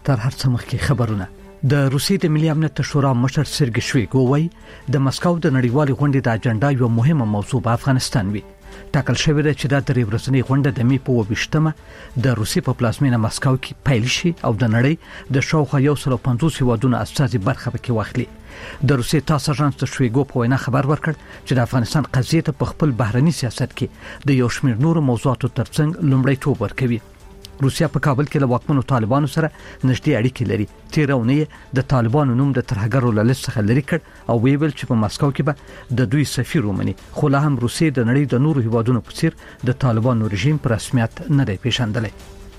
تر هر څه مخکې خبرونه. د روسیې د ملي امنیت شورا مشر سرګی شویګو وایي د مسکو د نړیوالې غونډې د اجنډا یو مهمه موضوع په افغانستان وي. ټاکل شوی دی چې دا درې ورځنۍ غونډه د می په 28مه د روسیې په پلازمینه مسکو کې پیل شي او د نړۍ د شاوخوا 150 هیوادونو استازي برخه پکې واخلي. د روسیې تاسو اژانس د شویګو په وینا خبر ورکړ چې د افغانستان قضیه ته په خپل بهرني سیاست کې د یو شمېر نورو موضوعاتو ترڅنګ لومړیتوب ورکوي. روسیا په کابل کې له واکمنو طالبانو سره نږدې اړیکې لري. تیر اونۍ د طالبانو نوم د ترهګرو له لیست څخه لري کړ او ویل چې په مسکو کې به د دوی سفیر ومني، خو لا هم روسیې د نړۍ د نورو هیوادونو په څیر د طالبانو رژیم په رسمیت نه دی پیژندلی.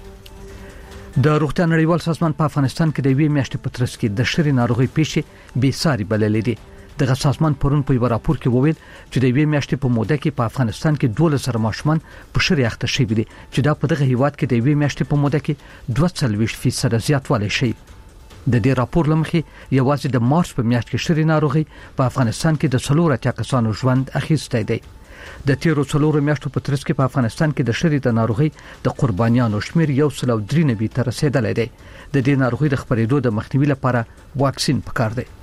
د روغتیا نړیوال سازمان په افغانستان کې د یوې میاشتې په ترڅ کې د شری ناروغي پیښې بې ساري بللې دي. دغه سازمان پرون په یو راپور کې وویل چې د یوې میاشتې په موده کې په افغانستان کې 12 ماشومان په شری اخته شوي دي چې دا په دغه هیواد کې د یوې میاشتې په موده کې 42% زیاتوالی شي. د دې راپور لمخې یوازې د مارچ په میاشت کې شری ناروغي په افغانستان کې د 4 کسانو ژوند اخیستی دی. د تیرو 4 میاشتو په ترڅ کې په افغانستان کې د شری د ناروغي د قربانیانو شمیر 193 ته رسیدلی دی. د دې ناروغي د خپرېدو د مخنیوي لپاره واکسین پکار دی.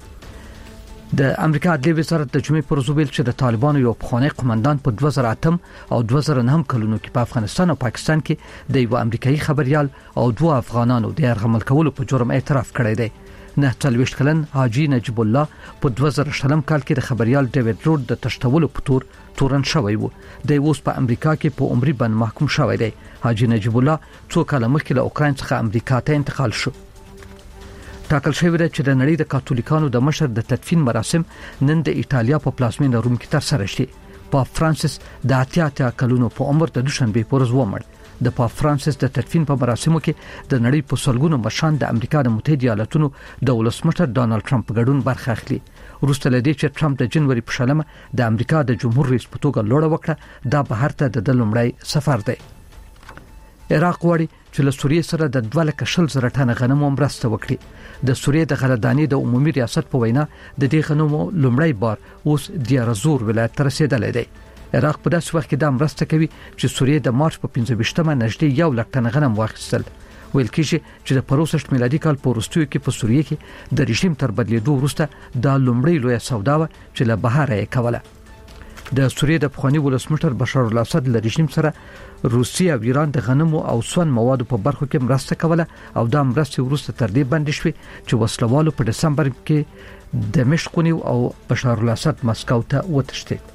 د امریکا عدلي وزارت د جمعې پر ورځ ویل چې د طالبانو یو پخوانی قومندان په 2008 او 2009 کلونو کې په افغانستان او پاکستان کې د یو امریکایي خبريال او 2 افغانانو د یرغمل کولو په جرم اعتراف کړی دی. 49 کلن حاجی نجیب الله په 2000 کال کې د خبريال ډیوډ رود د تشتولو په تورن شوی وو. د اوس په امریکا کې په عمري بند محکوم شوی دی. حاجی نجیب الله 2 کال مخکې له اوکراین څخه امریکا ته انتقال شو. ټاکل شوی دی چې د نړۍ د کاتولیکانو د مشر د تدفین مراسم نن د ایټالیا په پلازمینه روم کې ترسره شي. پاپ فرانسیس د 88 کلونو په عمر د دوشنبه پر ورځ ومړ. د پاپ فرانسیس د تدفین په مراسمو کې د نړۍ په سلګونو مشران د امریکا د متحده ایالاتونو د ولسمشر ډانلډ ټرمپ ګډون برخه اخلي. وروسته لدې چې ټرمپ د جنوري په 14 د امریکا د جمهور رئیس په توګه لوړه وکړه، دا بهر ته د لومړی سفر دی. عراق غواړي چې له سوریې سره د 2,000 ټنه غنمو مرسته وکړي. د سوریې د غلهدانې د عمومي ریاست په وینا د دې غنمو لومړی بار اوس دیار زور ولایت ته رسیدلی دی. عراق په داسې وخت کې دا مرسته کوي چې سوریې د مارچ په 15مه نږدې 1,00,000 ټنه غنم واخیستل. ویل کېږي چې د 65 میلادي کال په وروستیو کې په سوریې کې د رژیم تر بدلیدو وروسته دا لومړی لویه سودا و چې له بهره یې کوله. د سوریې د پخوانی ولسمشر بشار الاسد له رژیم سره روسیه او ایران د غنمو او سون موادو په برخو کې مرسته کوله او دا مرسته وروسته تر دې باندې شوې چې وسلوالو په دسمبر کې دمشق ونیو او بشار الاسد مسکو ته وتښتید.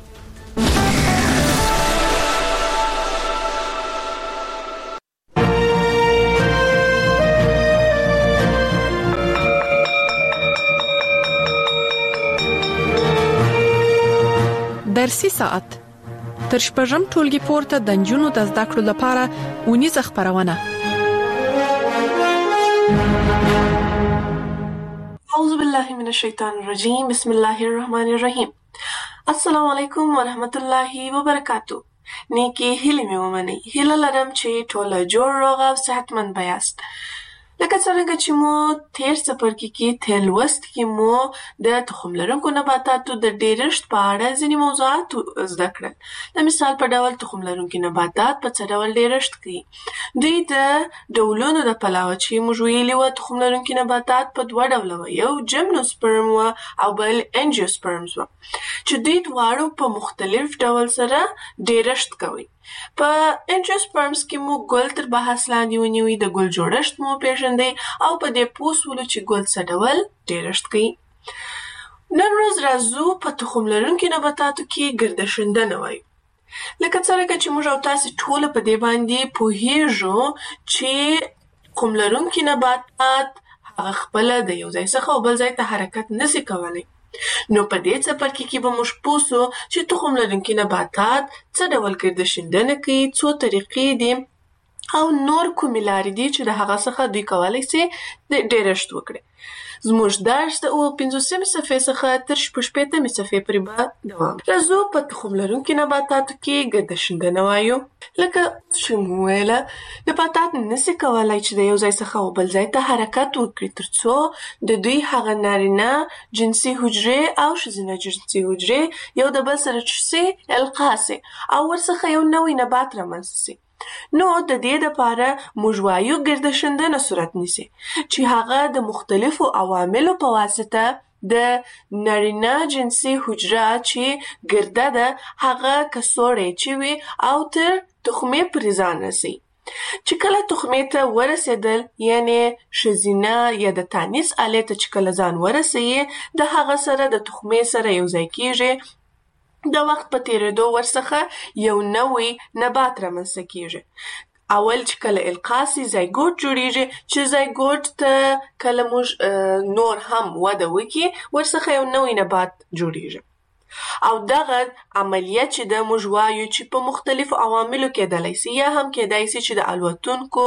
درسي ساعت تر شپږم ټولګي پورته د نجونو د زده کړو لپاره ونیزه خبرونه. اعوذ بالله من الشیطان الرجیم، بسم الله الرحمن الرحیم. السلام علیکم ورحمت الله وبرکاتہ. نیکی هیله مې ومنئ. هیله لرم چې ټول جوړ روغ او صحتمند بیاست. لکه څنګه چې مو تیر څپرکي کې تیر لوست کې مو د تخم لرونکو نباتاتو د ډیرښت په اړه ځینې موضوعات زده کړل. د مثال په ډول تخم لرونکي نباتات په څه ډول ډیرښت کوي. دوی د ډولونو د پلوه چې موږ ویلي وو تخم لرونکي نباتات په 2 ډوله وو، یو جیمنوسپرم و او بل انجیوسپرمز و چې دوی دواړو په مختلف ډول سره ډیرښت کوي. په انجیوسپرمز کې مو ګل تر بحث لاندې ونیوي، د ګل جوړښت مو پیژندئ او په دې پوه سولو چې ګل څه ډول ډیرښت کوي. نن ورځ راځو په تخم لرونکي نباتاتو کې ګردشندنه وایو. لکه څنګه چې موږ او تاسې ټول په دې باندې پوهیږو چې تخم لرونکي نباتات هغه خپله د یو ځای څخه او بل ځای ته حرکت نشي کولی. نو په دې څپرکي کې به موږ پوه سو چې تخم لرونکي نباتات څه ډول ګردشندنه کوي، څو طریقې دي او نور کومې لارې دي چې د هغه څخه دوی کولی سي ډیرښت وکړي. زموږ درس د 50 صفحې څخه تر 60 صفحې پورې به دوام. راځو په تخم لرونکي نباتاتو کې ګردشندنه وایو. لکه چې مو ویله نباتات نشي کولی چې د یو ځای څخه او بل ځای ته حرکت وکړي ترڅو د دوی هغه نارینه جنسي حجرې او ښځینه جنسي حجرې یو د بل سره القا سي او ورڅخه یو نوی نبات رامنځته سي. نو د دې لپاره موږ وایو ګردشندنه صورت نیسي چې هغه د مختلفو عواملو په واسطه د نارینه جنسي حجره چې ګرده ده هغه کڅوړی چې وي او تر تخمې پورې ځان رسوي. چې کله تخمې ته ورسېدل یعنی ښځینه یا د تانیث آلې ته چې کله ځان ورسوي د هغه سره د تخمې سره یو ځای کېږي. د وخت په تېرېدو ورڅخه یو نوی نبات رامنځته کېږي. اول چې کله القا سي زایګوټ جوړیږي چې زایګوټ ته کله موږ نور هم وده وکړي ورڅخه یو نوی نبات جوړیږي. او دغه عملیه چې د موږ وایو چې په مختلفو عواملو کېدلی سي یا هم کېدای سي چې د الوتونکو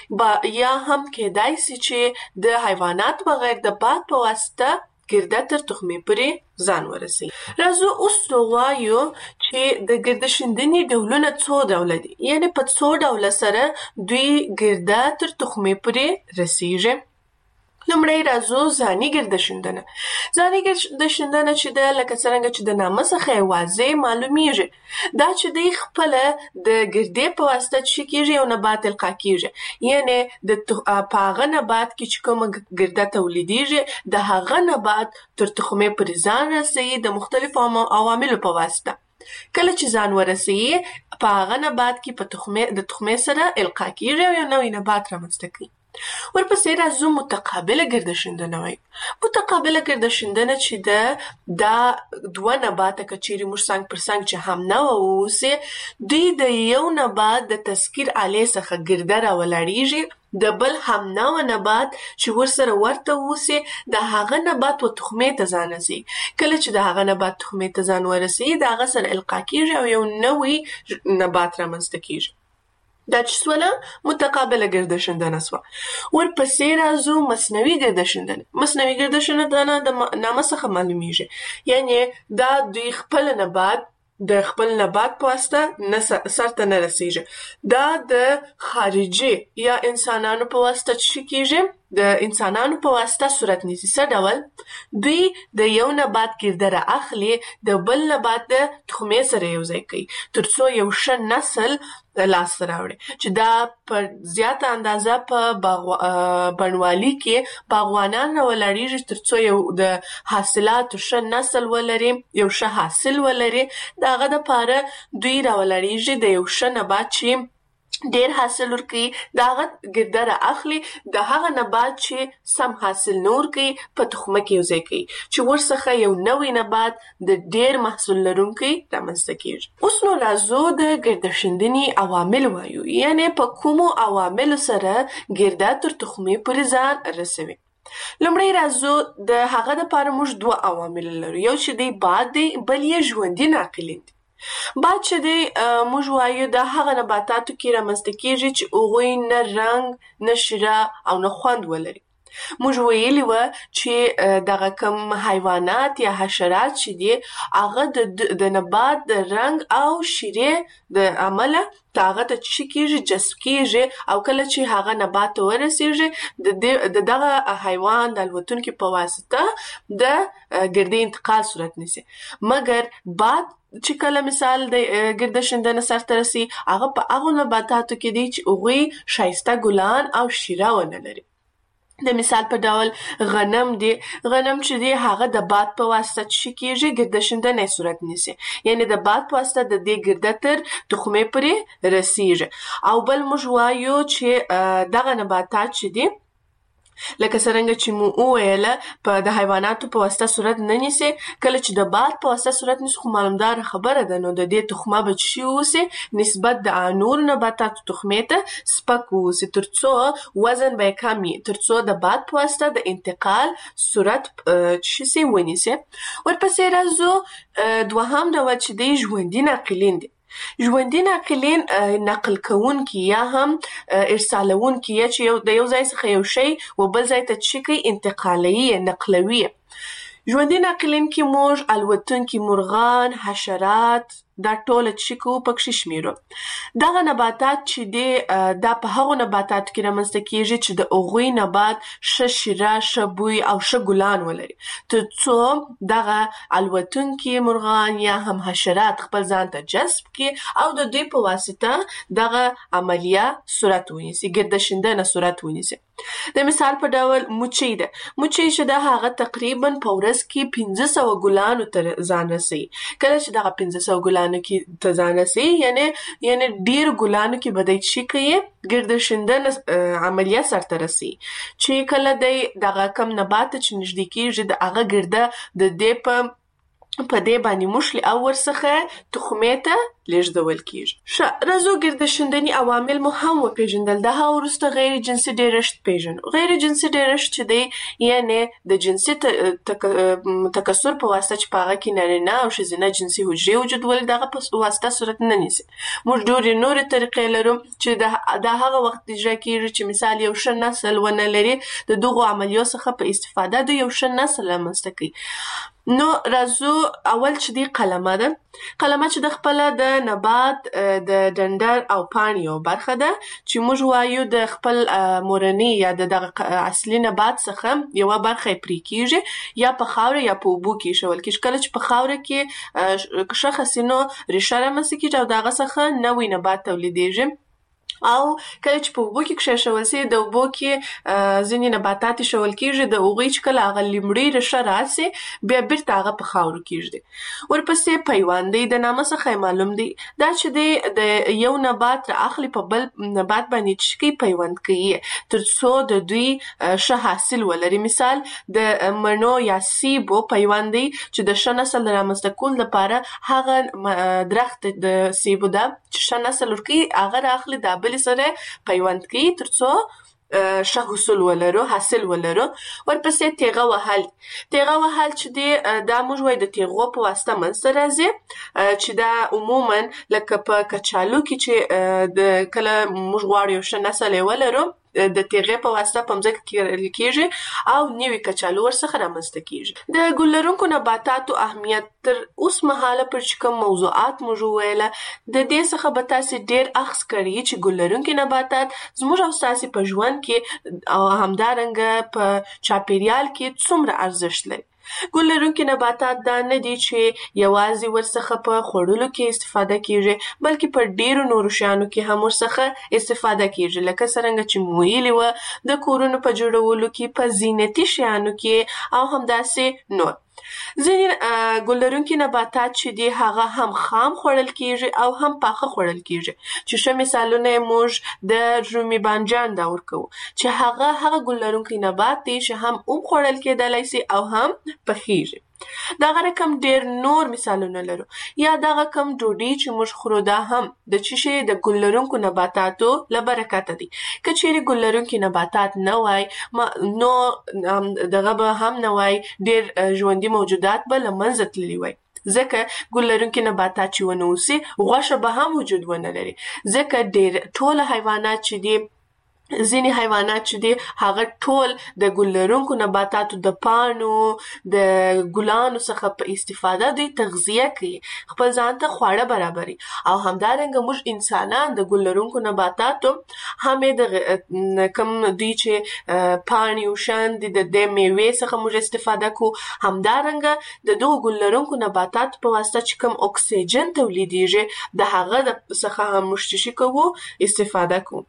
یا هم کېدای سي چې د حیوانات بغیر د باد په واسطه ګرده تر تخمې پورې ځان ورسوي. راځو اوس ووایو چې د ګردشندنې ډولونه څو ډوله دي یعنی په څو ډوله سره دوی ګرده تر تخمې پورې رسیږي. لومړی راځو ځاني ګردشندنه. ځاني ګردشندنه چې ده لکه څرنګه چې د نامه څخه یې واضح معلومیږي دا چې دی خپله د ګردې په واسطه چې کېږي یو نبات القا کېږي یعنی په هغه نبات کې چې کومه ګرده تولیدیږي د هغه نبات تر تخمې پورې ځان رسوي د مختلفو عواملو په واسطه. کله چې ځان ورسوي په هغه نبات کې د تخمې سره القا کېږي او یو نوی نبات رامنځته کوي. ورپسې راځو متقابله ګردشندنه وایو. متقابله ګردشندنه چې ده دا دوه نباته که چیرې موږ څنګ پر څنګ چې هم نوع واوسي دوی د یو نبات د تذکیر آلې څخه ګرده راولاړیږي د بل هم نوع نبات چې ورسره ورته اوسي د هغه نبات و تخمې ته ځان رسوي. کله چې د هغه نبات تخمې ته ځان ورسوي د هغه سره القا کېږي او یو نوی نبات رامنځته کېږي. دا چې سوله متقابله ګردشندنه سوه. ورپسې راځو مصنوعي ګردشندنه. مصنوعي ګردشندنه د نامه څخه معلومیږي یعنی دا دوی خپل نبات د خپل نبات په واسطه سرته نه رسیږي. دا د خارجي یا انسانانو په واسطه چې کېږي د انسانانو په واسطه صورت نیسي. څه ډول دوی د یو نبات ګرده را اخلي د بل نبات د تخمې سره یو ځای کوي تر څو یو ښه نسل لاسته راوړي چې دا په زیاته اندازه په بڼوالي کې باغوانان راولاړیږي تر څو یو د حاصلاتو ښه نسل ولري یو ښه حاصل ولري. د هغه دپاره دوی راولاړیږي د یو ښه نبات چې ډیر حاصل ورکوي د هغه ګرده را اخلي د هغه نبات چې سم حاصل نه ورکوي په تخمه کې یو ځای کوي چې ورڅخه یو نوی نبات د ډیر محصول لرونکی رامنځته کېږي. اوس نو راځو د ګردشندنې عوامل وایو یعنی په کومو عواملو سره ګرده تر تخمې پورې ځان رسوي. لومړی راځو د هغه دپاره موږ دوه عوامل لرو یو چې دی باد دی بل یې ژوندي ناقلین دي. باد چې دی موږ وایو د هغه نباتاتو کې رامنځته کېږي چې هغوی نه رنګ نه شیره او نه خوند ولري. موږ ویلي وه چې دغه کم حیوانات یا حشرات چې دي هغه د نبات د رنګ او شیرې د عمله هغه ته چې کېږي جذب کېږي او کله چې هغه نبات ته ورسېږي د دغه حیوان د الوتونکي په واسطه د ګردې انتقال صورت نیسي. مګر باد چې کله مثال د ګردشندنه سرته رسي هغه په هغو نباتاتو کې دی چې هغوی ښایسته ګلان او شیره ونه لري. د مثال په ډول غنم دی. غنم چې دی هغه د باد په واسطه چې کېږي ګردشندنه صورت نیسي یعنی د باد په واسطه د دې ګرده تر تخمې پورې رسیږي. او بل موږ وایو چې دغه نباتات چې دی لکه څرنګه چې مو وویله په د حیواناتو په واسطه صورت نه نیسي کله چې د باد په واسطه صورت نیسي خو معلومداره خبره ده نو د دې تخمه به چې اوسي نسبت د نورو نباتاتو تخمې ته سپک اوسي تر څو وزن به یې کم وي تر څو د باد په واسطه د انتقال صورت چې سي ونیسي. ورپسې راځو دوهم ډول چې دی ژوندي ناقلین دي. ژوندي ناقلین نقل کوونکي یا هم ارسالونکي یا چې د یو ځای څخه یو شی و بل ځای ته چې کوي انتقالوي نقلوي. ژوندي ناقلین کې موږ الوتونکي مرغان حشرات دا ټول چې کو پکې شمیرو. دغه نباتات چې دی دا په هغو نباتات کې رامنځته کیږي چې د هغوی نبات ښه شیره، ښه بوی او ښه ګلان ولري، تر څو دغه الوتونکي مرغان یا هم حشرات خپل ځان ته جذب کړي او د دوی په واسطه دغه عملیه صورت ونیسي، ګردشیندنه صورت ونیسي. د مثال په ډول موچۍ ده. موچۍ چې ده هغه تقریبا په ورځ کې 1500 ګلانو ته ځان رسوي. کله چې دغه 1500 ګلانو کې ته ځان رسوي یعنی ډیر ګلانو کې به دی شي کوي ګردشیندنه عملیه سرته رسوي، چې کله دی دغه کم نبات چې نږدې کیږي د هغه ګرده د دې په دې باندې مشلي او ورڅخه تخمې ته لیږدول کیږي. راځو ګردشیندنې عوامل مو هم وپیژندل. د هغه وروسته غیر جنسي ډیرښت پیژنو. غیر جنسي ډیرښت چې دی یعنی د جنسي تکثر په واسطه چې په هغه کې نارینه او ښځینه جنسي حجرې وجود ولري، دغه په واسطه صورت نه نیسي. موږ ډېرې نورې طریقې لرو چې د هغه وخت اجرا کیږي چې مثال یو ښه نسل ونه لري، د دغو عملیو څخه په استفاده د یو ښه نسل رامنځته کوي. نو راځو اول چې دی قلمه ده. قلمه چې د خپله د نبات د ډنډر او پاڼې یو برخه ده چې موږ وایو د خپل مورني یا دغه اصلي نبات څخه یوه برخه یې پرې کیږي، یا په خاوره یا په اوبو کې ایښول کیږي. کله چې په خاوره کې ښه خسینو ریښه رامنځته کیږي او د هغه څخه نوی نبات تولیدیږي، او کله چې په اوبو کې کښېښول سي د اوبو کې ځینې نباتات ایښول کیږي، د هغوی چې کله هغه لومړۍ ریښه راسي بیا بیرته هغه په خاورو کیږدي. ورپسې پیوند دی. د نامه څخه یې معلوم دی دا چې دی د یو نبات را اخلي په بل نبات باندې چې کوي پیوند کوي تر څو د دوی ښه حاصل ولري. مثال د مڼو یا سیبو پیوند دی چې د ښه نسل د رامنځته کولو لپاره هغه درخت د سیبو ده چې ښه نسل ورکوي هغه را اخلي د بلې سره پیوند کوي تر څو ښه حصول ولرو، حاصل ولرو. ورپسې تیغه وهل. تیغه وهل چې دی دا موږ وایو د تیغو په واسطه منځته راځي، چې دا عموما لکه په کچالو کې چې کله موږ غواړو یو ښه نسل یې ولرو د تیغې په واسطه په مځکه کې کرل کیږي او نوي کچالو ورڅخه رامنځته کیږي. د ګل لرونکو نباتاتو اهمیت تر اوس مهاله پر چې کوم موضوعات موږ وویله د دې څخه به تاسې ډېر اخذ کړي چې ګل لرونکي نباتات زموږ او ستاسې په ژوند کې او همدارنګه په چاپیریال کې څومره ارزښت لري. ګل لرونکي نباتات دا نه دي چې یوازې ورڅخه په خوړلو کې استفاده کیږي، بلکې په ډیرو نورو شیانو کې هم ورڅخه استفاده کیږي، لکه څرنګه چې مو ویلي وه د کورونو په جوړولو کې، په زینتي شیانو کې او همداسې نور. ځینې ګل لرونکي نباتات چې دي هغه هم خام خوړل کیږي او هم پاخه خوړل کیږي، چې ښه مثالونه یې موږ د رومي بانجان دا ورکوو چې هغه ګل لرونکی نبات دی چې هم خوړل کیدلی سي او هم پخیږي. دغه رقم ډیر نور مثالونه لرو. یا دغه کم ډوډۍ چې موږ خورو دا هم د څه شي د ګل لرونکو نباتاتو له برکته دي. که چیرې ګل لرونکي نباتات نه وای نو دغه به هم نه وای، ډیر ژوندي موجودات به له منځه تللي وای. ځکه ګل لرونکي نباتات چې ونه اوسي غوښه به هم وجود ونه لري، ځکه ډیر ټول حیوانات چې دي ځینې حیوانات چې دي هغه ټول د ګل لرونکو نباتاتو د پاڼو د ګلانو څخه په استفاده دوی تغذیه کوي، خپل ځان ته خواړه برابري. او همدارنګه موږ انسانان د ګل لرونکو نباتاتو هم د کم دوی چې پاڼې او شاندې د دې میوې څخه موږ استفاده کوو، همدارنګه د دغو ګل لرونکو نباتاتو په واسطه چې کوم اکسیجن تولیدیږي د هغه څخه هم موږ څه شي کوو استفاده کوو،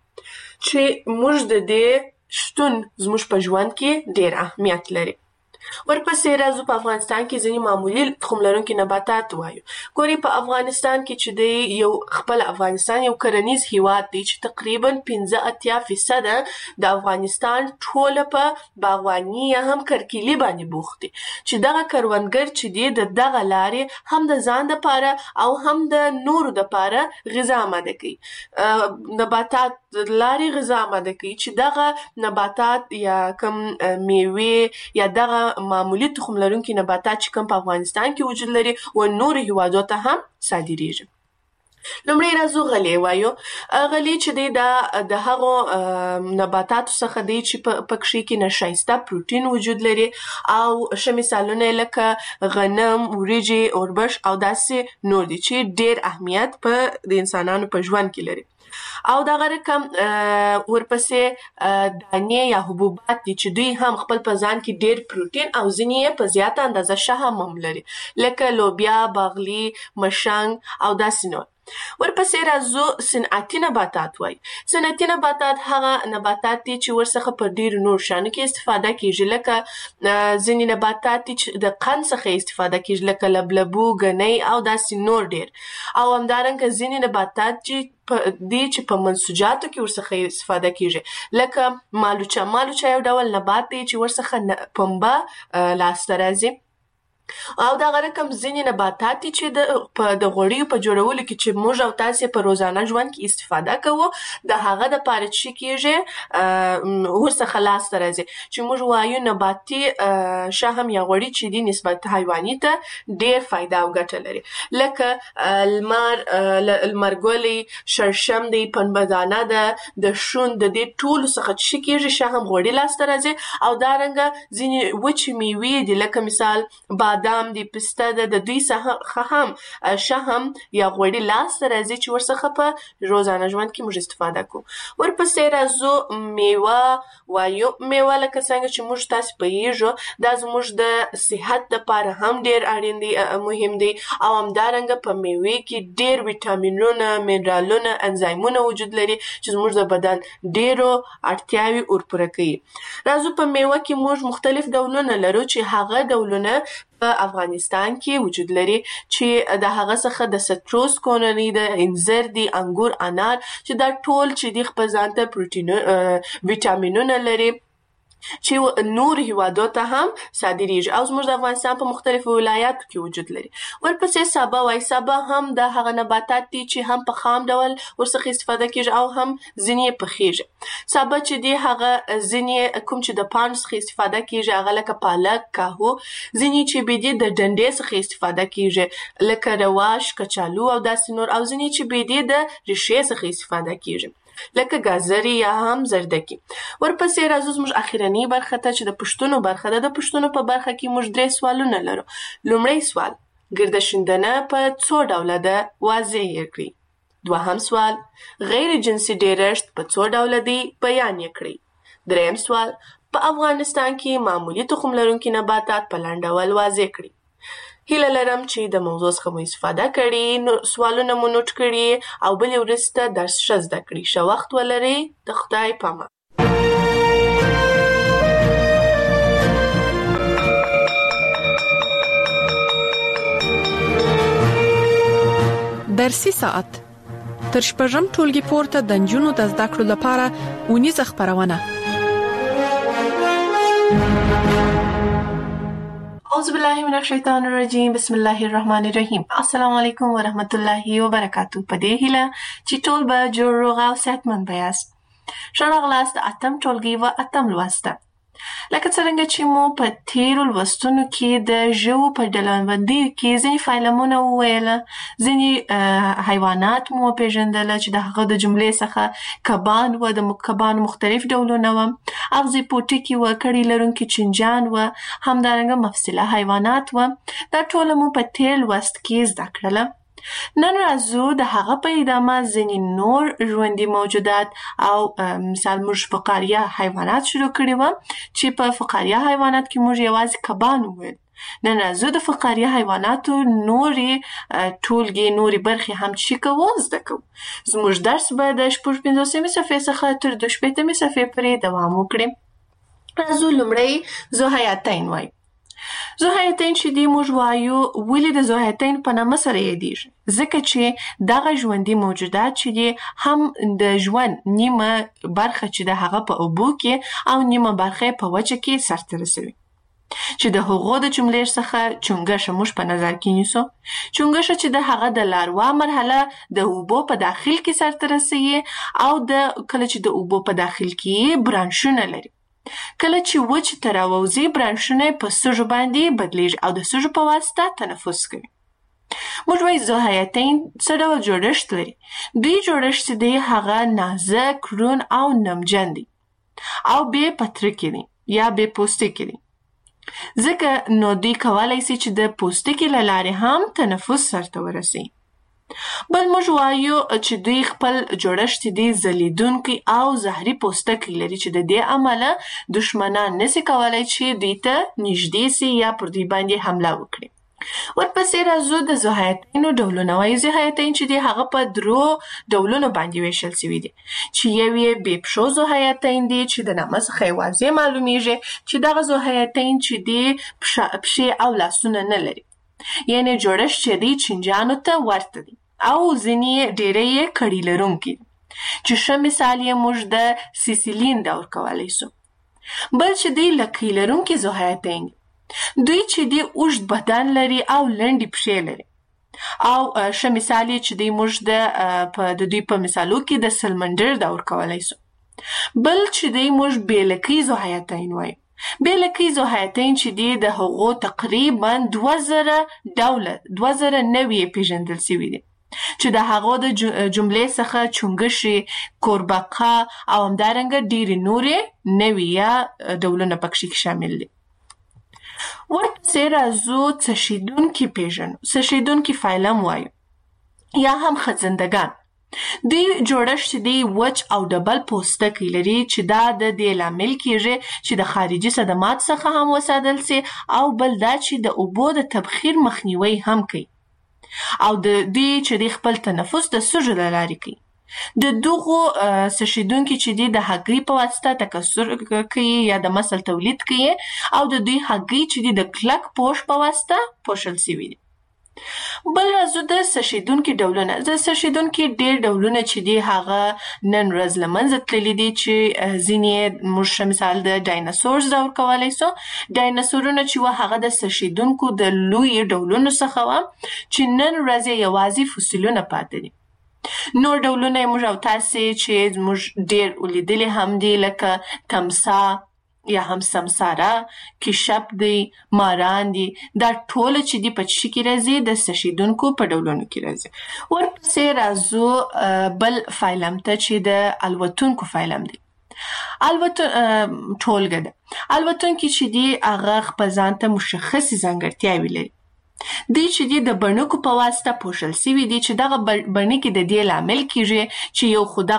چې موږ د دې شتون زموږ په ژوند کې ډېر اهمیت لري. ورپسې راځو په افغانستان کې ځینې معمولي تخم لرونکي نباتات وایو. ګوري په افغانستان کې چې دی یو خپل افغانستان یو کرنیز هیواد دی چې تقریبا 85% د افغانستان ټوله په باغواني یا هم کرکیلي باندې بوخت دي، چې دغه کروندګر چې دی د دغه لارې هم د ځان دپاره او هم د نورو دپاره غذا آماده کوي. نباتات لارې غذا آماده کوي چې دغه نباتات یا کم میوې یا دغه معمولی تخم لرونکي نباتات چې کوم په افغانستان کې وجود لري و نورو هیوادو ته هم صادریږي. لومړی راځو غلې وایو. غلې چې دی د هغو نباتاتو څخه دی چې پکښې کې نشایسته پروټین وجود لري او ښه مثالونه لکه غنم، وریجې، اوربش او داسې نور دي چې ډېر اهمیت په د انسانانو په ژوند کې لري. او دغه رقم ورپسې دانې یا حبوبات دي چې دوی هم خپل په ځان کې ډېر پروټین او ځینې یې په زیاته اندازه شحم هم لري لکه لوبیا، باغلي، مشنګ او داسې نور. ورپسې راځو صنعتي نباتات وایي. صنعتي نباتات هغه نباتات دي چې ورڅخه په ډېرو نور شیانو کې استفاده کیږي لکه ځینې نباتات دي چې د قند څخه استفاده کیږي لکه لبلبو، ګنۍ او داسې نور ډېر. او همدارنګه ځینې نباتات چې په منسوجاتو کې ورڅخه استفاده کیږي لکه مالوچه. مالوچه یو ډول نبات دی چې ورڅخه پنبه لاسته راځي. او دغه رقم ځینې نباتات دي چې د غوړیو په جوړولو کې چې موږ او تاسې په روزانه ژوند کې استفاده کوو د هغه دپاره چې کیږي ورڅخه لاسته راځي چې موږ وایو نباتي شحم یا غوړي چې دي نسبت حیواني ته ډېر فایده او ګټه لري لکه لمرګلي، شړشم دی، پنبهدانه ده، د شون د دې ټولو څخه چې کیږي شحم غوړي لاسته راځي. او دارنګه ځینې وچې میوې دي لکه مثال بادام دی، پسته ده، د دوی څخه هم شحم یا غوړي لاسته راځي چې ورڅخه په روزانه ژوند کې موږ استفاده کوو. ورپسې راځو میوه وایو. میوه لکه څنګه چې موږ تاسې پوهیږو دا زموږ د صحت دپاره هم ډېر اړین دی، مهم دی. او همدارنګه په میوې کې ډېر ویټامینونه، منرالونه، انزایمونه وجود لري چې زموږ د بدن ډېرو اړتیاوې ورپوره کوي. راځو په میوه کې موږ مختلف ډولونه لرو چې هغه ډولونه په افغانستان کې وجود لري چې د هغه څخه د سټروس کولوني، د انځر دي، انګور، انار چې دا ټول چې دي خپل ځان ته ویټامینونه لري چې نور هیوادو ته هم صادریږي او زموږ د افغانستان په مختلفو ولایاتو کې وجود لري. ورپسې سابه وایي. سابه هم د هغه نباتات دي چې هم په خام ډول ورڅخه استفاده کیږي او هم ځینې یې پخیږي. سابه چې دي هغه ځینې کوم چې د پاڼو څخه استفاده کیږي هغه لکه پالک، کاهو. ځینې چې بې دي د ډنډې څخه استفاده کیږي لکه رواش، کچالو او داسې نور. او ځینې چې بې دي د ریښې څخه استفاده کیږي لکه ګازرې یا هم زردکي. ورپسې راځو زموږ اخرنۍ برخه ته چې د پوښتنو برخه ده. د پوښتنو په برخه کې موږ 3 سوالونه لرو. لومړی سوال: ګردشیندنه په څو ډوله ده؟ واضح یې کړئ. دوهم سوال: غیر جنسي ډیرښت په څو ډوله دی؟ بیان یې کړئ. دریم سوال: په افغانستان کې معمولي تخم لرونکي نباتات په لنډ ډول واضح کړئ. هیله لرم چې د موضوع څخه مو استفاده کړې، سوالونه مو نوٹ کړي او بلې ورځ ته درس ښه زده کړي. ښه وخت ولرئ. د خدای پامان. درسي ساعت تر شپږم ټولګي پورته د نجونو د زده کړو لپاره اونیزه خبرونه. اعوذ بالله من الشیطان الرجیم. بسم الله الرحمن الرحیم. السلام علیکم ورحمت الله وبرکاتو. په دې هیله چې ټول به جوړ روغ او صحتمند بیاست. ښه راغلاست د 8م ټولګي و 8م لوست. لکه څرنګه چې مو په تیرو لوستونو کې د ژوو په ډلبندۍ کې ځینې فعلمونه وویله، ځینې حیوانات مو پیژندله چې د هغه د جملې څخه کبان و، د کبانو مختلف ډولونه و، اغزي پوټکي و، کړي لرونکي چنجان و، همدارنګه مفصله حیوانات و. دا ټول مو په تیر لوست کې زده کړله. نن راځو د هغه په ادامه ځینې نور ژوندي موجودات او مثال موږ فقاریه حیوانات شروع کړي و چې په فقاریه حیوانات کې موږ یوازې کبان وویل. نن راځو د فقاریه حیواناتو نورې ټولګې نورې برخې هم چې کوو زده کوو. زموږ درس به د 55 صفحې څخه تر 280 صفحې پورې دوام وکړي. راځو لومړی ذوحیاتین وایو. ذوحیاتین چې دی موږ وایو ولې د ذوحیاتین په نامه سره یادیږي؟ ځکه چې دغه ژوندي موجودات چې دی هم د ژوند نیمه برخه چې د هغه په اوبو کې او نیمه برخه په وچه کې سرته رسوي. چې د هغو د جملې څخه چونګښه موږ په نظر کې نیسو. چونګښه چې د هغه د لاروا مرحله د اوبو په داخل کې سرته رسوي او کله چې د اوبو په داخل کې برانشونه لري. کله چې وچ ته راووځي برانشونه په سږو باندې بدلیږي او د سږو په واسطه تنفس کوي. موږ وایي ذوحیاتین څه ډول جوړښت لري. دوی جوړښت دی هغه نازک، روڼ او نمجن دی او بې پترکې دی یا بې پوستکې دی. ځکه نو دوی کولی سي چې د پوستکې له لارې هم تنفس سرته ورسوي. بل موږ وایو چې دوی خپل جوړښت دی ځلیدونکی او زهري پوستکی لري چې د دې امله دشمنان نسي کولی چې دوی ته نږدې سي یا پر دوی باندې حمله وکړي. ورپسې راځو د ذوحیاتینو ډولونه. وایي ذوحیاتین چې دی هغه په 3 ډولونو باندې ویشل سوي دي چې یو یې بې پښو ذوحیاتین دی چې د نامه څخه یې واضح معلومیږي چې دغه ذوحیاتین چې دی پښې او لاسونه نه لري، یعنې جوړښت چې دی چینجانو ته ورته دی او ځینې ډېری یې کړي لرونکي دي چې ښه مثال یې موږ د سیسیلین دور کولی سو. بل چې دی لکۍ لرونکي ذوحیاتین دي. دوی چې دی اوږد بدن لري او لنډې پښې لري او ښه مثال یې چې دی موږ د دوی په مثالو کې د سلمندر دور کولی سو. بل چې دی موږ بې لکۍ ذوحیاتین وایو. بې لکۍ ذوحیاتین چې دی د هغو تقریبا 2000 ډوله 2000 نوعې پیژندل سوي دي چې د هغو د جملې څخه چونګښې، کوربقه او همدارنګه ډېرې نورې نوعې یا ډولونه پکښې شامل دي. ورپسې راځو څشیدونکي پیژنو. څشیدونکي فایلم وایو یا هم خزندګان. دوی جوړښت دی وچ او ډبل پوستکی لري چې دا د دې لامل کیږي چې د خارجي صدمات څخه هم وساتل سي او بل دا چې د اوبو د تبخیر مخنیوي هم کوي او د دوی چې دی خپل تنفس د سږو له لارې کوي. د دغو څشیدونکي چې دی د هګۍ په واسطه تکثر کوي یا د مسل تولید کوي او د دوی هګۍ چې دی د کلک پوښ په واسطه پوښل سوي دي. بل راځو د څشیدونکي ډولونه. د څشیدونکي ډېر ډولونه چې دی هغه نن ورځ له منځه تللي دي چې ځینې موږ ښه مثال د ډایناسورز دور کولی سو. ډایناسورونه چې وه هغه د څشیدونکو د لویو ډولونو څخه وه چې نن ورځ یوازې فوسیلونه پاتې دي. نور ډولونه موږ او تاسې چې موږ ډېر ولیدلي هم دي لکه تمسا یا هم سمساره، کیشپ دی، ماران دي. دا ټوله چې دی په چی کې راځي د څشیدونکو په ډولونو کې راځي. ورپسې راځو بل فایلم ته چې د الوتونکو فایلم دی. ټولګه ده. الوتونکي چې دی هغه خپل ځان ته مشخصې ځانګړتیاوې لري. دوی چې دی د بڼکو په واسطه پوښل سوي دي چې دغه بڼکې د دې لامل کیږي چې یو خو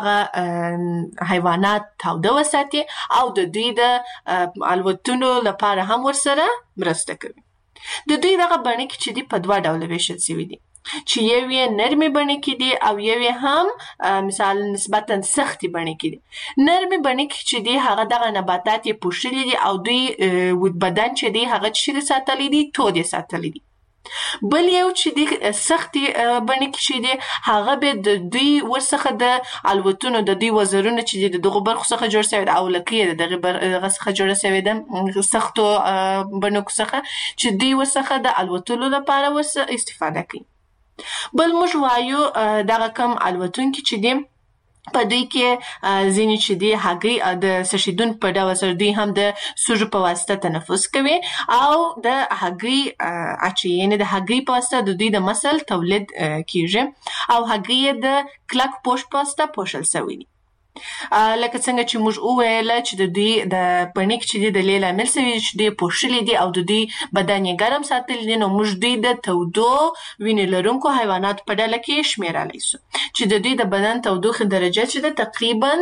دغه حیوانات تاوده وساتي او د دوی د الوتنو لپاره هم ورسره مرسته کوي. د دوی دغه بڼکې چې دی په 2 ډوله ویشل سوي دي چې یو یې نرمې بڼکې دي او یو یې هم مثال نسبتا سختې بڼکې دي. نرمې بڼکې چې دی هغه دغه نباتات یې پوښلي دي او دوی بدن چې دی هغه چې ساتلی دي تود یې ساتلی دي. بل یو چې دی سختې بڼکې چې دی هغه به د دوی ورڅخه د الوتنو د دوی وزرونه چې دی د دغو برخو څخه جوړ سوی ده او لکۍ یې د دغه څخه جوړه سوې ده سختو بڼکو څخه چې دوی ورڅخه د الوتلو لپاره استفاده کوي. بل موږ وایو دغه کم الوتونکي چې دی په دوی کې ځینې چې دی هګۍ د څشیدون په ډول سره دوی هم د سږو په واسطه تنفس کوي او د هګۍ اچوي، یعنې د هګۍ په واسطه د دوی د مسل تولید کیږي او هګۍ یې د کلک پوښ په واسطه پوښل سوي دي. لکه څنګه چې موږ وویله چې د دوی د بڼکې چې دی د دې لامل سوي چې دوی پوښلي دي او د دوی بدن یې ګرم ساتلی دی، نو موږ دوی د تودو وینې لرونکو حیواناتو په ډله کې شمیرلی سو چې د دوی د بدن تودوخې درجه چې ده تقریبا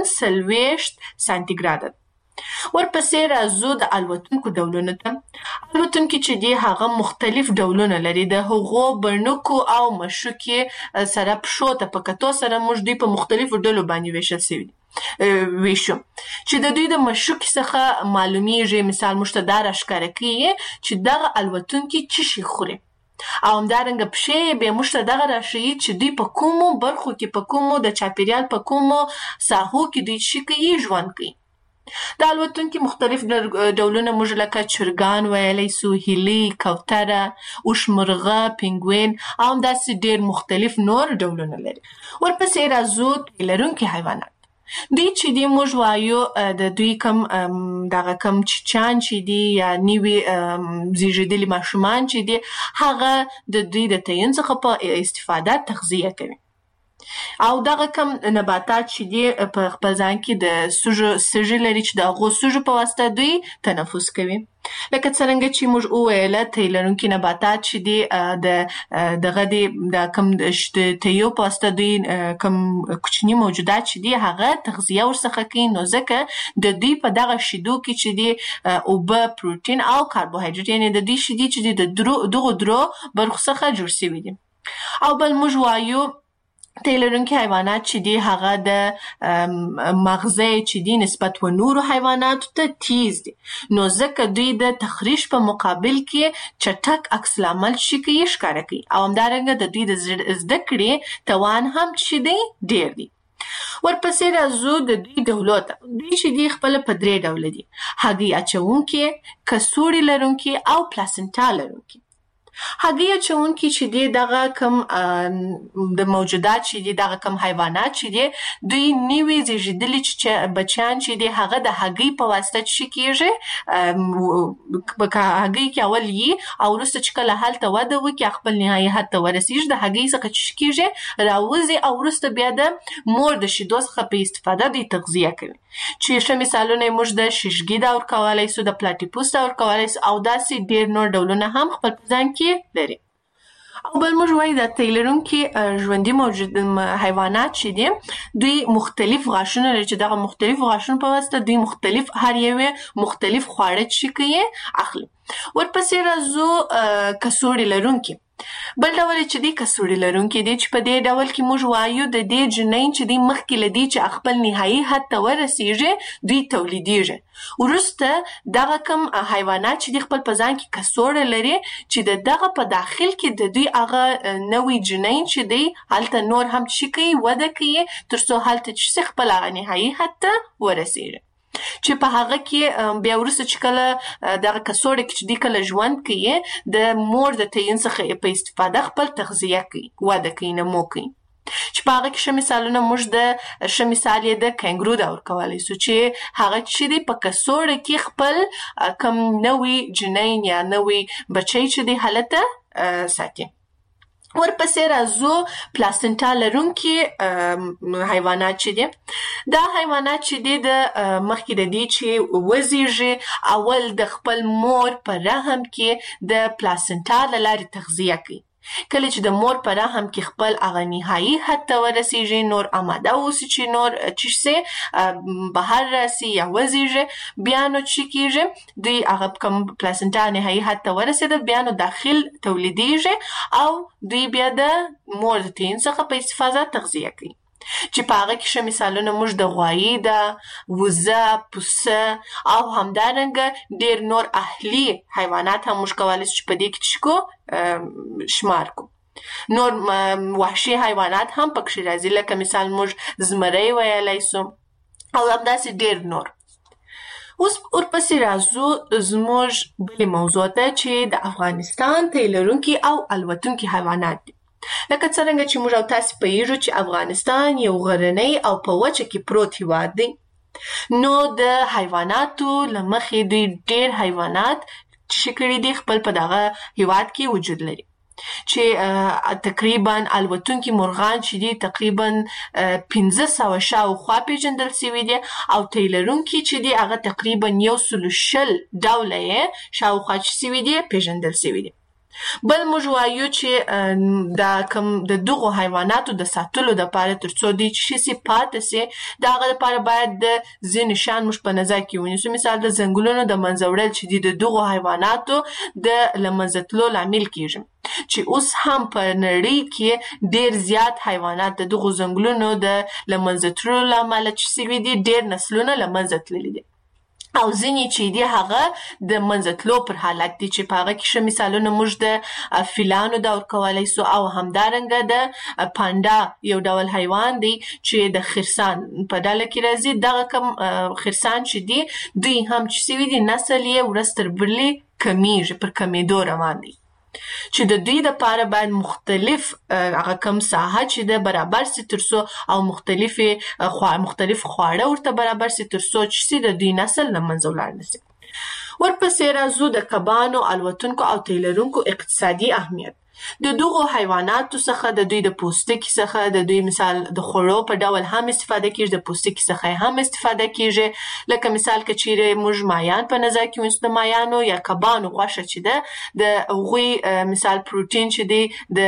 40 سانتیګراده. ورپسې راځو د الوتونکو ډولونو ته. الوتونکي چې دی هغه مختلف ډولونه لري. د هغو بڼکو او مشوکې سره پښو ته په کتو سره موږ دوی په مختلفو ډلو باندې ویشل سوي دي ویشو چې د دوی د مشوکې څخه معلومیږي. مثال موږ ته دا راښکاره کوي چې دغه الوتونکي څه شي خوري او همدارنګه پښې یې بیا موږ ته دغه راښیي چې دوی په کومو برخو کې په کومو د چاپیریال په کومو ساحو کې دوی څه کوي ژوند کوي. د الوتونکي مختلف ډولونه موږ لکه چرګان ویلی سو، هیلۍ، کوتره، اوښمرغه، پینګوین او همداسې ډېر مختلف نور ډولونه لري. ورپسې راځو لرونکي حیوانات. دوی چې دی موږ وایو د دوی کم دغه کم چیچان چې دی یا نیوي زیږیدلي ماشومان چې دی هغه د دوی د تعین څخه په استفاده تغذیه کوي او دغه کم نباتات چې دی په خپل ځان کې د سږي لري چې د هغو سږو په واسطه دوی تنفس کوي لکه څرنګه چې موږ وویله تی لرونکي نباتات چې دی دغه دی د کم د تیو په واسطه دوی کم کوچني موجودات چې دی هغه تغذیه ورڅخه کوي نو ځکه د دوی په دغه شیدو کې چې دی اوبه پروتین او کاربوهایډریټ یعنې د دوی شیدې چې دی د دغو درو برخو څخه جوړ شوي دي او بل موږ وایو تی لرونکي حیوانات چې دی هغه د مغزه چې دی نسبت و نورو حیواناتو ته تیز دي نو ځکه دوی د تخریش په مقابل کې چټک عکس العمل یې ښکاره کوي او همدارنګه د دوی د زده کړې توان هم چې دی ډېر دی ورپسې راځو د دوی ډولو ته دوی چې دی خپل په 3 ډوله دي هګۍ اچونکي کڅوړې لرونکي او پلاسنټا لرونکي هګۍ اچونکي چې دی دغه کم د موجودات چې دی دغه کم حیوانات چې دی دوی نیوي زیږیدلي بچیان چې دی هغه د هګۍ په واسطه چې کېږي په هګۍ کې اول یي او وروسته چې کله هلته وده وکړي خپل نهایي حد ته ورسېږي د هګۍ څخه چې کېږي راوځي او وروسته بیا د مور د شیدو څخه په استفاده دوی تغذیه کوي چې ښه مثالونه یې موږ د شیشګي دور کولی سو د پلاټیپوس دور کولی سو او داسې ډېر نور ډولونه هم خپل په ځان کې لري او بل موږ وایو د تی لرونکي ژوندي موجود حیوانات چې دي دوی مختلف غاښونه لري چې دغه مختلف غاښونو په واسطه دوی مختلف هر یوې مختلف خواړه چې کوي اخلي ورپسې راځو کڅوړې لرونکي بل ډول چې دی کڅوړې لرونکي دی چې په دې ډول کې موږ وایو د دې جنین چې دی مخکې له دې چې خپل نهایي حد ته ورسېږي دوی تولیدېږي وروسته دغه کم حیوانات چې دی خپل په ځان کې کڅوړه لري چې د دغه په داخل کې د دوی هغه نوی جنین چې دی هلته نور هم چې کوي وده کوي تر څو هلته چې خپل هغه نهایي حد ته ورسېږي چې په هغه کې بیا وروسته چې کله دغه کڅوړه کې چې دی کله ژوند کوي د مور د تعین څخه په استفاده خپل تغذیه کوي وده کوي نمو کوي چې په هغه کې ښه مثالونه موږ د ښه مثال یې د کینګرو دا ورکولی سو چې هغه چې دی په کڅوړه کې خپل کم نوی جنین یا نوی بچی چې دی هلته ساتي ورپسې راځو پلاسنټا لرونکي حیوانات چې دي دا حیوانات چې دي د مخکې د دې چې وزیږي اول د خپل مور په رحم کې د پلاسنټا له لارې تغذیه کوي کله چې د مور په رحم کې خپل هغه نهایي حد ته ورسېږي نور آماده اوسي چې نور چې سي بهر راسي یا وزیږي بیا نو چې کېږي دوی هغه کوم پلاسنټا نهایي حد ته ورسېده بیا نو داخل تولیدېږي او دوی بیا د مور د تعین څخه په استفاده تغذیه کوي چې په هغه کې ښه مثالونه موږ د غوایي ده وزه پسه او همدارنګه ډېر نور اهلي حیوانات هم موږ کولی شو چې په دې کې چې شمار کو نور وحشي حیوانات هم پکښې راځي لکه مثال موږ زمری ویلی سو او همداسې ډېر نور اوس ورپسې راځو زموږ بلې موضوع ته چې د افغانستان تی لرونکي او الوتونکي حیوانات دي لکه څرنګه چې موږ او تاسې پوهیږو چې افغانستان یو غرنی او په وچه کې پروت هیواد دی نو د حیواناتو له مخې دوی ډېر حیوانات چې کړي دي خپل په دغه هیواد کې وجود لري چې تقریبا الوتونکي مرغان چې دي تقریبا 1500 شاوخوا پیژندل شوي دي او تی لرونکي چې دي هغه تقریبا 120 ډوله یې شاوخوا چې شوي دي پیژندل شوي دي بل موږ وایو چې د دغو حیواناتو د ساتلو دپاره تر څو دوی چې شي پاته سي د هغه دپاره باید د ځینې شیان موږ په نظر کې ونیسو مثال د ځنګلونو د منځه وړل چې دي د دغو حیواناتو د له منځه تلو لامل کېږي چې اوس هم په نړۍ کې ډېر زیات حیوانات د دغو ځنګلونو د له منځه تللو له امله چې سوي دي ډېر نسلونه له منځه تللي دي او ځینې چې دي هغه د منځه تلو پر حالت دي چې په هغه کې ښه مثالونه موږ د فیلانو دا ورکولی سو او همدارنګه د پانډا یو ډول حیوان دی چې د خرسان په ډله کې راځي دغه کم خرسان چې دي دوی هم چې سوي دي نسل یې ورځ تر بلې کمیږي پر کمیدو روان دی چې د دوی لپاره باید مختلف هغه کم ساحه چې د برابر سي ترڅو او مختلف خواړه ورته برابر سي ترڅو چې د دوی نسل نه منځ ولاړ نشي. ورپسې راځو د کبانو، الوتونکو او تیلرونکو اقتصادي اهمیت. د دغو حیواناتو څخه د دوی د پوستکي څخه د دوی مثال د خوړو په ډول هم استفاده کیږي، د پوستکي څخه هم استفاده کیږي. لکه مثال که چیرې موږ مایان په نظر کې ونیسو، د مایانو یا کبانو غوښه چې ده د هغوی مثال پروتین چې دی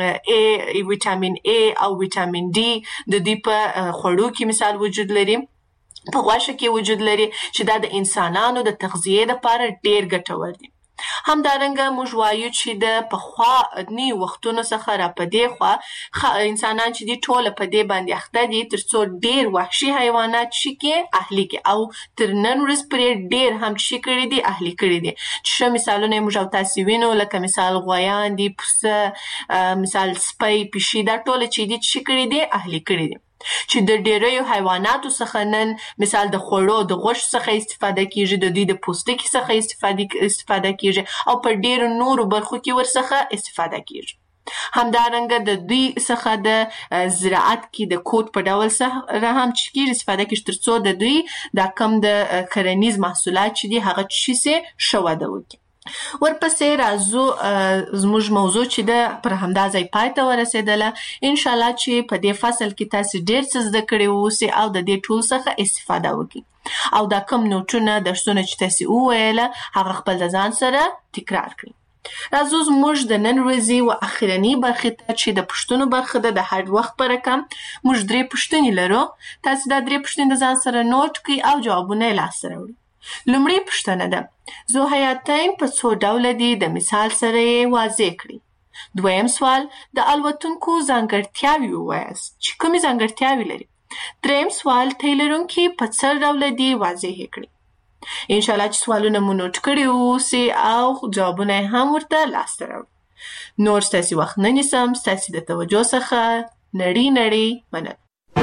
د ویټامین A او ویټامین D د دوی په خوړو کې مثال وجود لري، په غوښه کې وجود لري چې دا د انسانانو د تغذیې لپاره ډیر ګټور دي. همدارنګه موږ وایو چې د پخواني وختونو څخه را پدې خوا انسانان چې دي ټول په دې باندې اخته دي ترڅو ډیر وحشي حیوانات شي کې اهلي کې او تر نن ورځې پورې ډیر هم شي کړي دي اهلي کړي دي. چې مثالونه موږ او تاسو وینو لکه مثال غویان دي، پسه، مثال سپی، پیشي، دا ټول چې دي شي کړي دي اهلي کړي دي. چې د ډیرو حیواناتو څخه نن مثال د خوړو د غوښې څخه استفاده کیږي، د دوی د پوستکي څخه استفاده کیږي او په ډیرو نورو برخو کې ورڅخه استفاده کیږي. همدارنګه د دوی څخه د زراعت کې د کوټ په ډول سره هم چې استفاده کیږي ترڅو د دوی دا کم د کرنیز محصولات چې دي هغه چې سي ښه وده وکړي. ورپسې راځو زموږ موضوع چې د پر همدا ځای پای ته ورسېدله. ان شاء الله چې په دې فصل کې تاسو ډېر څه زده کړي اوسئ او د دې ټول څخه استفاده وکړئ او دا کم نوټونه درسونه چې تاسو وویله هغه خپل د ځان سره تکرار کړئ. راځو زموږ د نن ورځې و اخرنی برخې ته چې د پوښتنو برخه ده. د هر وخت په رقم موږ 3 پوښتنې لرو. تاسو دا 3 پوښتنې د ځان سره نوٹ کړئ او جوابونه یې لاسته راوړئ. لومړی پوښتنه ده، ذوحیاتین په څو ډوله دي؟ د مثال سره یې واضح کړئ. دویم سوال، د الوتونکو ځانګړتیاوې ووایاست چې کومې ځانګړتیاوې لري. دریم سوال، تیلرونکي په څه ډوله دي؟ واضح یې کړئ. ان شاء الله چې سوالونه مو نوٹ کړي اوسئ او جوابونه یې هم ورته لاسته راوړئ. نور ستاسې وخت نه نیسم، ستاسې د توجه څخه نړۍ مننه.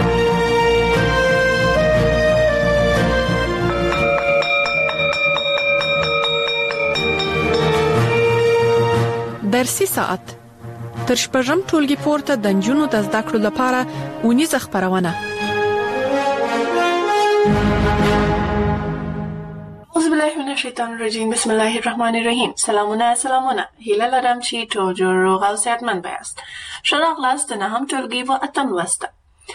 درسي ساعت تر شپږم ټولګي پورته د نجونو د زده کړو لپاره ونیزه خبرونه. اعوذ بالله من الشیطان الرجیم، بسم الله الرحمن الرحیم. سلامونه هیله لرم چې ټول روغ او صحتمند یاست. ښه راغلاست د نهم ټولګي و اتم لوست.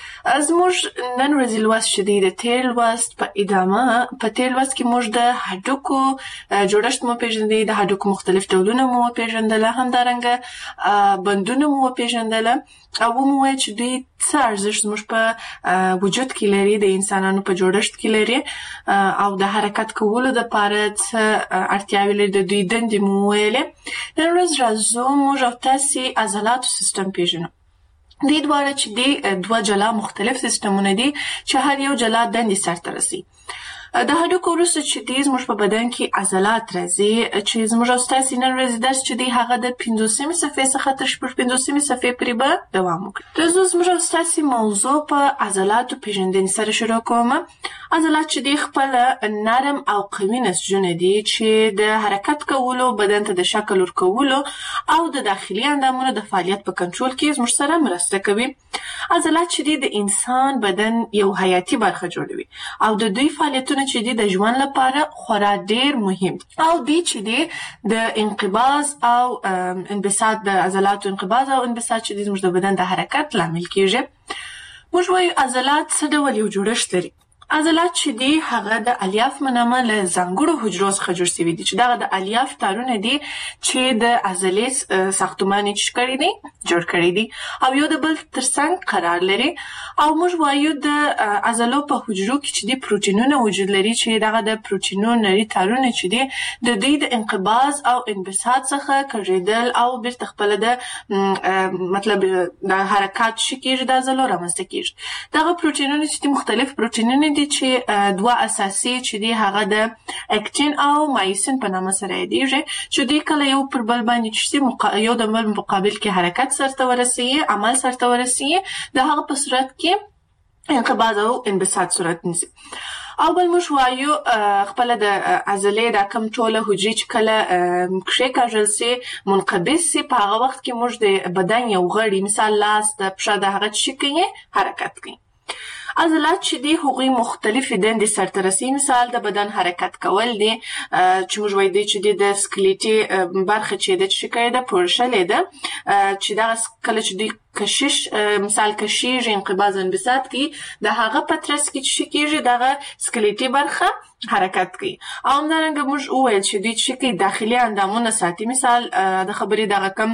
زموږ نن ورځې لوست چې دی د تیر لوست په ادامه. په تیر لوست کې موږ د هډوکو جوړښت مو پیژندل، د هډوکو مختلف ډولونه مو پیژندل، همدارنګه بندونه مو پیژندل او مو وایي چې دوی څه ارزښت زموږ په وجود کې لري، د انسانانو په جوړښت کې لري او د حرکت کولو لپاره څه اړتیاوې لري، د دوی دندې مو ویلې. نن ورځ راځو موږ او تاسې عضلاتو سیستم پیژنو. دې دواړه چې دي دوه جلا مختلف سیستمونه دي چې هر یو جلا دندې سرته رسي. د هډوکو وروسته چې دی زموږ په بدن کې عضلات راځي چې زموږ او ستاسې نن ورځې درس چې دی هغه د 50مې صفحې څخه تر 50مې صفحې پورې به دوام وکړي. راځو زموږ او ستاسې موضوع په عضلاتو پیژندنې سره شروع کوم. عضلات چې دی خپل نرم او قوي نسجونه دي چې د حرکت کولو، بدن ته د شکل ورکولو او د داخلي اندامونو د فعالیت په کنټرول کې زموږ سره مرسته کوي. عضلات چې دی د انسان بدن یو حیاتي برخه جوړوي او د دوی فعالیتونه چې دی د ژوند لپاره خورا ډیر مهم او دی چې دی د انقباض او انبساط، د عضلاتو انقباض او انبساط چې دی زموږ د بدن د حرکت لامل کیږي. موږ وایو عضلات څه ډول یو جوړښت لري. عضلات چې دی هغه د الیاف منامه له ځانګړو حجرو څخه جوړ شوي دي چې دغه د الیاف تارونه دي چې د عضلې ساختمان یې کړی دی، جوړ کړی دی او یو د بل ترڅنګ قرار لري. او موږ وایو د عضلو په حجرو کې چې دی پروتینونه وجود لري چې دغه د پروتینونو نري تارونه چې دی د دوی د انقباض او انبساط څخه کړیدل او بیرته خپل د مطلب د حرکات شي کېږي، د عضلو رامنځته کېږي. دغه پروتینونه چې مختلف پروتینونه چې دوه اساسي چې دی هغه د اکتین او مایسین په نامه سره یادیږي چې دوی کله یو پر بل باندې چې یو د بل مقابل کې حرکت سرته ورسوي، عمل سرته ورسوي، د هغه په صورت کې انقباض او انبساط صورت نیسي. او بل موږ وایو خپل د عضلې د کم ټوله حجرې چې کله کښېکاږل سي منقبض سي په هغه وخت کې موږ د بدن یو غړی مثال لاس د پښه د هغه څه کوي حرکت کوي. عضلات چې دي هغوی مختلفې دندې سرته رسوي. مثال د بدن حرکت کول دي چې موږ وایو دی چې د سکلیټي برخه چې د څه کوي د پورشلې ده چې دا کله چې دوی کشش مثال کشیږي انقباض انبساط کی د هغه پترس کې چې کېږي دغه سکلیټي برخه حرکت کوي. او همدارنګه موږ وویل چې دوی چې کوي داخلي اندامونه ساتي. مثال د خبرې دغه کم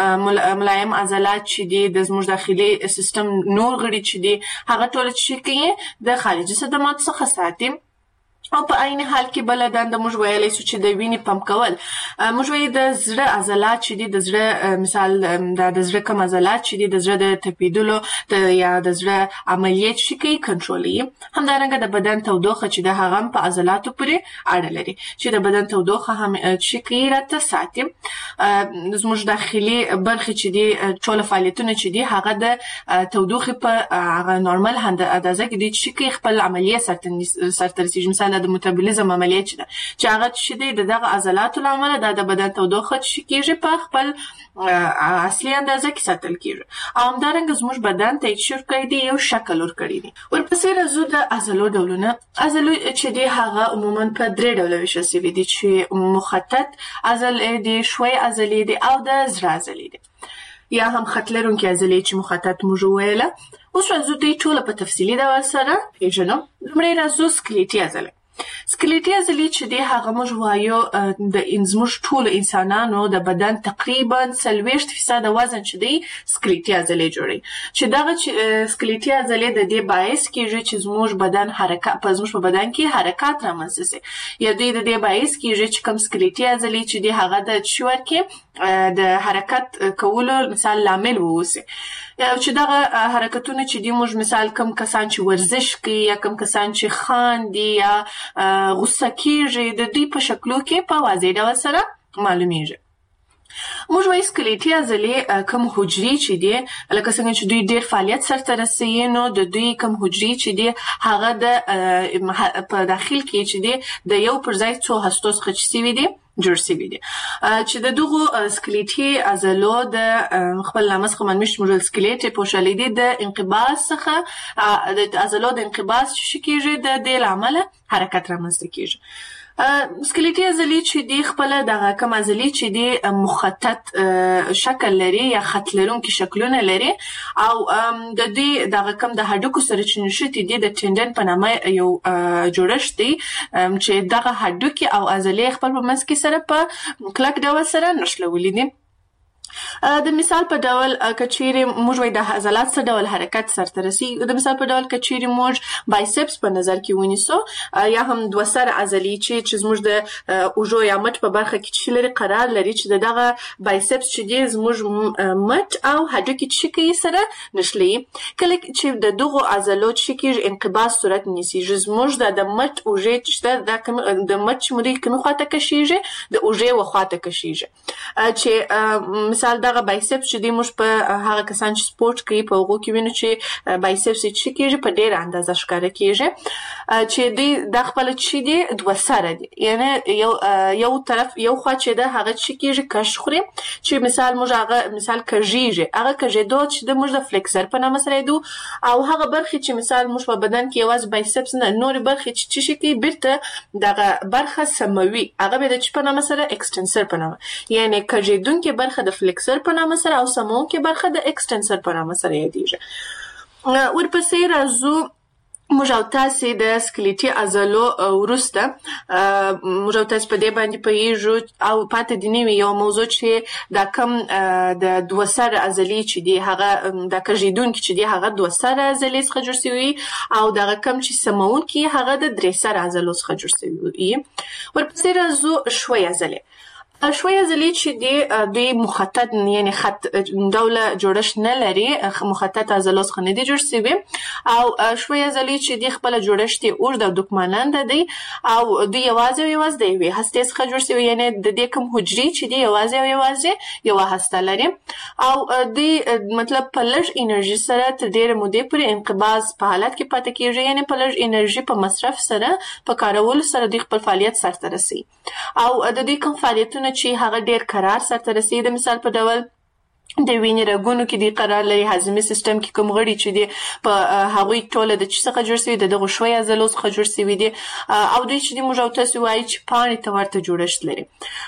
ملایم عضلات چې دي د زموږ داخلي سیستم نور غړي چې دي هغه ټول چې کوي د خارجي صدمات څخه ساتي. او په عین حال کې بل دنده موږ ویلای شو چې د وینې پمپ کول. موږ وایو د زړه عضلات چې دي د زړه مثال د زړه کوم عضلات چې دي د زړه د تپیدلو یا د زړه عملیات چې کوي کنټرولوي. همدارنګه د بدن تودوخه چې د هغه په عضلاتو پورې اړه لري چې د بدن تودوخه هم چې کوي راته ساتي. زموږ داخلي برخې چې دي ټول فعالیتونه چې دي هغه د تودوخه په هغه نورمال اندازه کې دي چې کوي خپل عملیات سرته رسیږي. مثال د ميتابولیزم عملیات چې هغه چې دغه عضلاتو لامل د بدن تودوخه چې کېږي په خپل اصلي اندازه کې ساتل کېږي. او همدارنګه زموږ بدن ته چې ورکړی دی یو شکل ورکړی دی. ورپسې راځو د عضلو ډولونه. عضلو چې دی هغه عموما په درې ډوله ویشل شوي دي چې مخطط عضلې دي، ښوی عضلې دي او د زړه عضلې دي یا هم خط لرونکي عضلې چې مخطط موږ ویله. اوس راځو دوی ټوله په تفصیلي ډول سره پیژنو. لومړی راځو سکلیټي عضلې. سکلیټي عضلې چې دی هغه موږ وایو د زموږ ټولو انسانانو د بدن تقریبا 40% وزن چې دی سکلیټي عضلې جوړي. چې دغه سکلیټي عضلې د دې باعث کېږي چې زموږ بدن حرکت په زموږ په بدن کې حرکات رامنځته شي. یا دوی د دې باعث کېږي چې کوم سکلیټي عضلې چې دی هغه د شور کې د حرکت کولو مثال لامل ووسی. چې دغه حرکتونه چې دی موږ مثال کوم کسان چې ورزش کوي یا کوم کسان چې خاندي یا غوسه کېږي د دوی په شکلو کې په واضح ډول سره معلومیږي. موږ وایو سکلیټي عضلې کوم حجرې چې دي لکه څنګه چې دوی ډېر فعالیت سرته رسوي نو د دوی کوم حجرې چې دي هغه د په داخل کې چې دي د یو پر ځای څو هستو څخه چې سوي دي جوړ شوي دي. چې د دغو سکلیټي عضلو د خپل نامه څخه معلومیږي چې موږ سکلیټ پوښلې دي د انقباض څخه د عضلو د انقباض چې کېږي د دې له امله حرکت رامنځته کېږي. سکلیټي عضلې چې دی خپل دغه کوم عضلې چې دی مخطط شکل لري یا خط لرونکي شکلونه لري او د دې دغه کوم د هډوکو سره چې نښتي دي د ټندن په نامه یو جوړښت دی چې دغه هډوکي او عضلې خپل په منځ کې سره په کلک ډول سره نښلولي دي. د مثال په ډول کچيري موږ وای د عضلات څخه ډول حرکت سرته رسیږي. د مثال په ډول کچيري موږ بایسپس په نظر کې ونیسو یا هم دوه سر عضلې چې زموږ د اوجو یا مټ په برخه کې چې لري قرار لري چې دغه بایسپس چې دی زموږ مټ او هډوکي چې کوي سره نښلي. کله چې د دغه عضلو چې کې انقباض صورت نیسي زموږ د مټ اوجې چې د مټ مودې کومه خواته کشيږي د اوجې وخواته کشيږي. چې مثال دغه بایسپس چې دی موږ په هغه کسان چې سپورت کوي په هغو کې وینو چې بایسپس چې کېږي په ډېره اندازه ښکاره کېږي چې دی د خپل چې دی دوه سره دی یعنی یو طرف یو خوا چې ده هغه چې کېږي کش خوري چې مثال موږ هغه مثال کژیږي هغه کژېدو چې د موږ د فلیکسر په نامه سره دو او هغه برخې چې مثال موږ په بدن کې یوازې بایسپس نه نورې برخې چې کوي بیرته دغه برخه سموي هغه به د چې په نامه سره اکستنسر په نامه یعنی کژېدونکې برخه د فلیکسر په نامه سره او سمونکې برخه د اکستنسر په نامه سره یادېږي. ورپسې راځو موږ او تاسې د سکلیټي عضلو وروسته موږ او تاسې په دې باندې پوهېږو او پاتې دې نوي یو موضوع چې دا کم د دوه سره عضلې چې دي هغه د کژېدونکي چې دي هغه دوه سره عضلې څخه جوړ شوي او دغه کم چې سمونکي هغه د درې سره عضلو څخه جوړ شوي. ورپسې راځو ښوی عضلې. شوی عضلې چې دی دوی مخطط یعنی خط ډوله جوړښت نه لري، مخطط عضلو څخه نه دي جوړ شوي، او شوی عضلې چې دی خپل جوړښت یې اوږد او دکمانند دی او دوی یوازې د یوې هستې څخه جوړ شوي، یعنی د دې کوم حجرې چې دی یوازې یوه هسته لري او دوی مطلب په لږ انرژي سره تر ډېرې مودې پورې انقباض په حالت کې پاتې کېږي، یعنی په لږ انرژي په مصرف سره په کارولو سره دوی خپل فعالیت سرته رسوي او د دوی کوم فعالیتونه چې هغه ډېر قرار سرته رسوي، د مثال په ډول د وینې رګونو کې دی قرار لري، هاضمي سیستم کې کوم غړي چې دی په هغوی ټوله د چی څخه جوړ شوي د دغو شوی عضلو څخه جوړ شوي دي او دوی چې دی موږ او تاسو وایي چې پاڼې ته ورته جوړښت لري،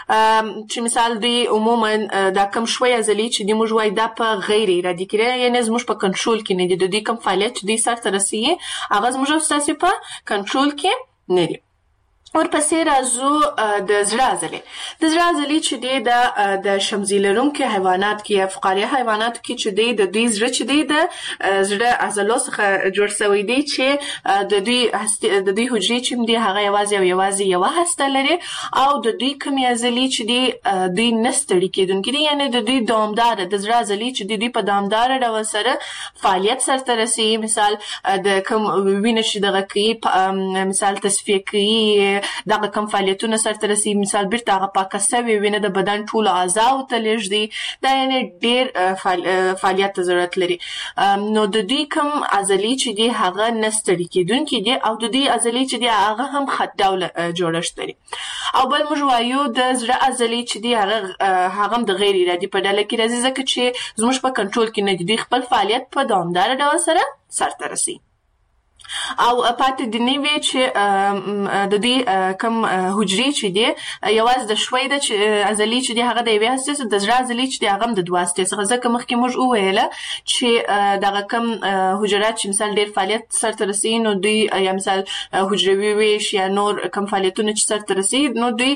چې مثال دوی عموما دا کوم شوی عضلې چې دی موږ وایي دا په غیر ارادي کې یعنی زموږ په کنټرول کې نه دي، د دوی کوم فعالیت چې دوی سرته رسوي هغه زموږ او تاسو په کنټرول کې نه دي. ورپسې راځو د زړه عضلې. د زړه عضلې چې دی د شمزي لرونکي حیوانات کې یا فقاریه حیواناتو کې چې دی د دوی زړه چې دی د زړه عضلو څخه جوړ شوی دی چې د دوی حجرې چې دی هغه یوازې یوه هسته لري او د دوی کومې عضلې چې دی دوی نه ستړي کېدونکي دي، یعنی د دوی دوامداره د زړه عضلې چې دوی په دوامداره ډول سره فعالیت سرته رسوي، مثال د کوم وینه چې دغه کوي مثال تصفیه کوي دغه کوم فعالیتونه سرته رسوي، مثال بیرته هغه پاکه سوې وینه د بدن ټولو اعضاو ته لیږدي، دا یعنی ډېر فعالیت ته ضرورت لري. نو د دوی کوم عضلې چې دي هغه نه ستړي کېدونکي دي او د دوی عضلې چې دي هغه هم خط ډوله جوړښت لري. او بل موږ وایو د زړه عضلې چې دي هغه هم د غیر ارادي په ډله کې راځي، ځکه چې زموږ په کنټرول کې نه دي، دوی خپل فعالیت په دوامداره ډول سره سرته رسوي. او پاتې د نوې چې د دې کوم حجرې چې دی یوازې د شوی د عضلې چې دی هغه د یوې هستې څخه، د زړه عضلې چې دی هغه هم د دوه هستې څخه، ځکه مخکې موږ وویله چې دغه کوم حجرات چې مثال ډېر فعالیت سرته رسوي نو دوی یا مثال حجروي ویش یا نور کوم فعالیتونه چې سرته رسوي نو دوی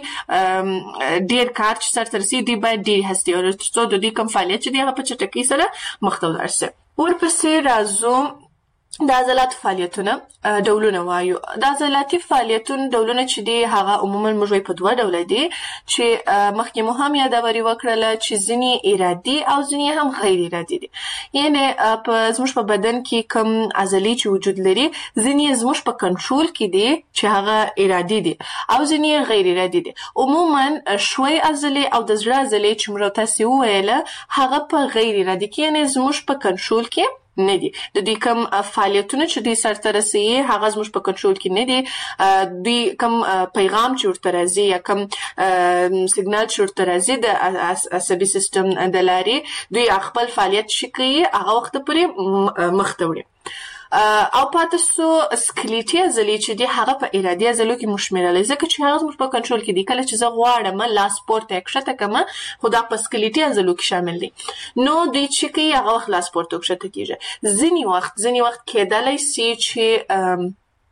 ډېر کار چې سرته رسوي دوی باید ډېرې هستې ولري تر څو د دوی کوم فعالیت چې دی هغه په چټکۍ سره مخته ولاړ شي. ورپسې راځو د عضلاتو فعالیتونه ډولونه وایو. د عضلاتي فعالیتونو ډولونه چې دي هغه عموما موږ وایو په دوه ډوله دي، چې مخکې مو هم یادوري وکړله چې ځینې ارادي او ځینې هم غیر ارادي دي، یعنی زموږ په بدن کې کوم عضلې چې وجود لري ځینې زموږ په کنټرول کې دي چې هغه ارادي دي او ځینې غیر ارادي دي. عموما شوی عضلې او د زړه عضلې چې موږ تاسو وویله هغه په غیر ارادي کې یعنی زموږ په کنټرول کې نه دي، د دوی کوم فعالیتونه چې دوی سرته رسوي هغه زموږ په کنټرول کې نه دي، دوی کوم پیغام چې ورته راځي یا کوم سیګنال چې ورته راځي د عصبي سیستم د لارې دوی خپل فعالیت چې کوي هغه وخت پورې مخته وړي. او پاتې سو سکلیټي عضلې چې دي هغه په ارادي عضلو کې مشمرل، ځکه چې هغه زموږ په کنټرول کې دي. کله چې زه غواړم لاس پورته کښته کړم خو دا په سکلیټي عضلو کې شامل دي، نو دوی چې کوي هغه وخت لاس پورته کښته کېږي. ځینې وخت کېدلی سي چې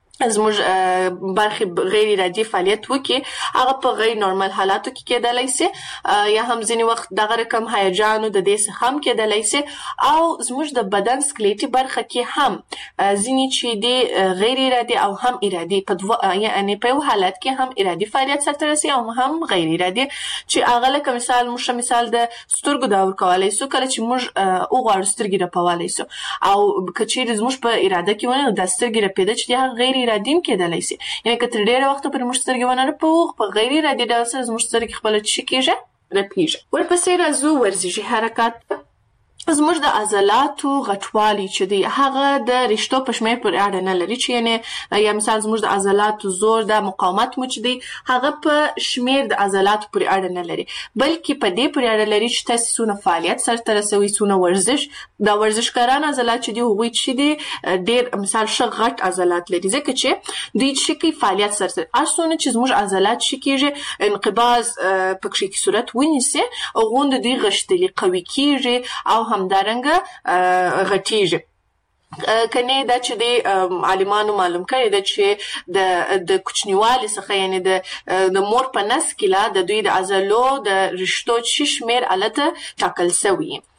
زموږ برخې غیر ارادي فعالیت وکړي هغه په غیر نورمال حالاتو کې کېدلی سي، یا هم ځینې وخت دغه رقم هیجانو د دې څخه هم کېدلی سي، او زموږ د بدن سکلیټي برخه کې هم ځینې چې دي غیر ارادي او هم ارادي یعنی په یو حالت کې هم ارادي فعالیت سرته رسي او هم غیر ارادي، چې هغه لکه مثال د سترګو دا ورکولی سو، کله چې موږ وغواړو سترګې رپولی سو او که چیرې زموږ په اراده کې ونه دا سترګې رپېده چې دي هغه غیر ارادي هم کېدلی سي، یعنې که تر ډېره وخته پورې موږ سترګې ونه رپوو په غیر ارادي ډول سره زموږ سترګې خپله څه کېږي رپېږي. ورپسې راځو ورزشي حرکات. زموږ د عضلاتو غټوالی چې دی هغه د رشتو په شمېر پورې اړه نه لري، چې یعنې یا مثال زموږ د عضلاتو زور د مقاومت مو چې دی هغه په شمېر د عضلاتو پورې اړه نه لري، بلکې په دې پورې اړه لري چې تاسو څونه فعالیت سرته رسوي، څونه ورزش. د ورزشکاران عضلات چې دی هغوی چې دی ډېر مثال ښه غټ عضلات لري، ځکه چې دوی چې کوي فعالیت سرته هر څونه چې زموږ عضلات چې کېږي انقباض پکې صورت ونیسي غوندې دوی غښتلي قوي کېږي او همدارنګه غټیږي. کنه دا چې د عالمانو معلوم کړي ده چې د کوچنیوالي څخه یعنی د مور په نس کې لا د دوی د عضلو د رشتو چې شمېر الته ټاکل شوی.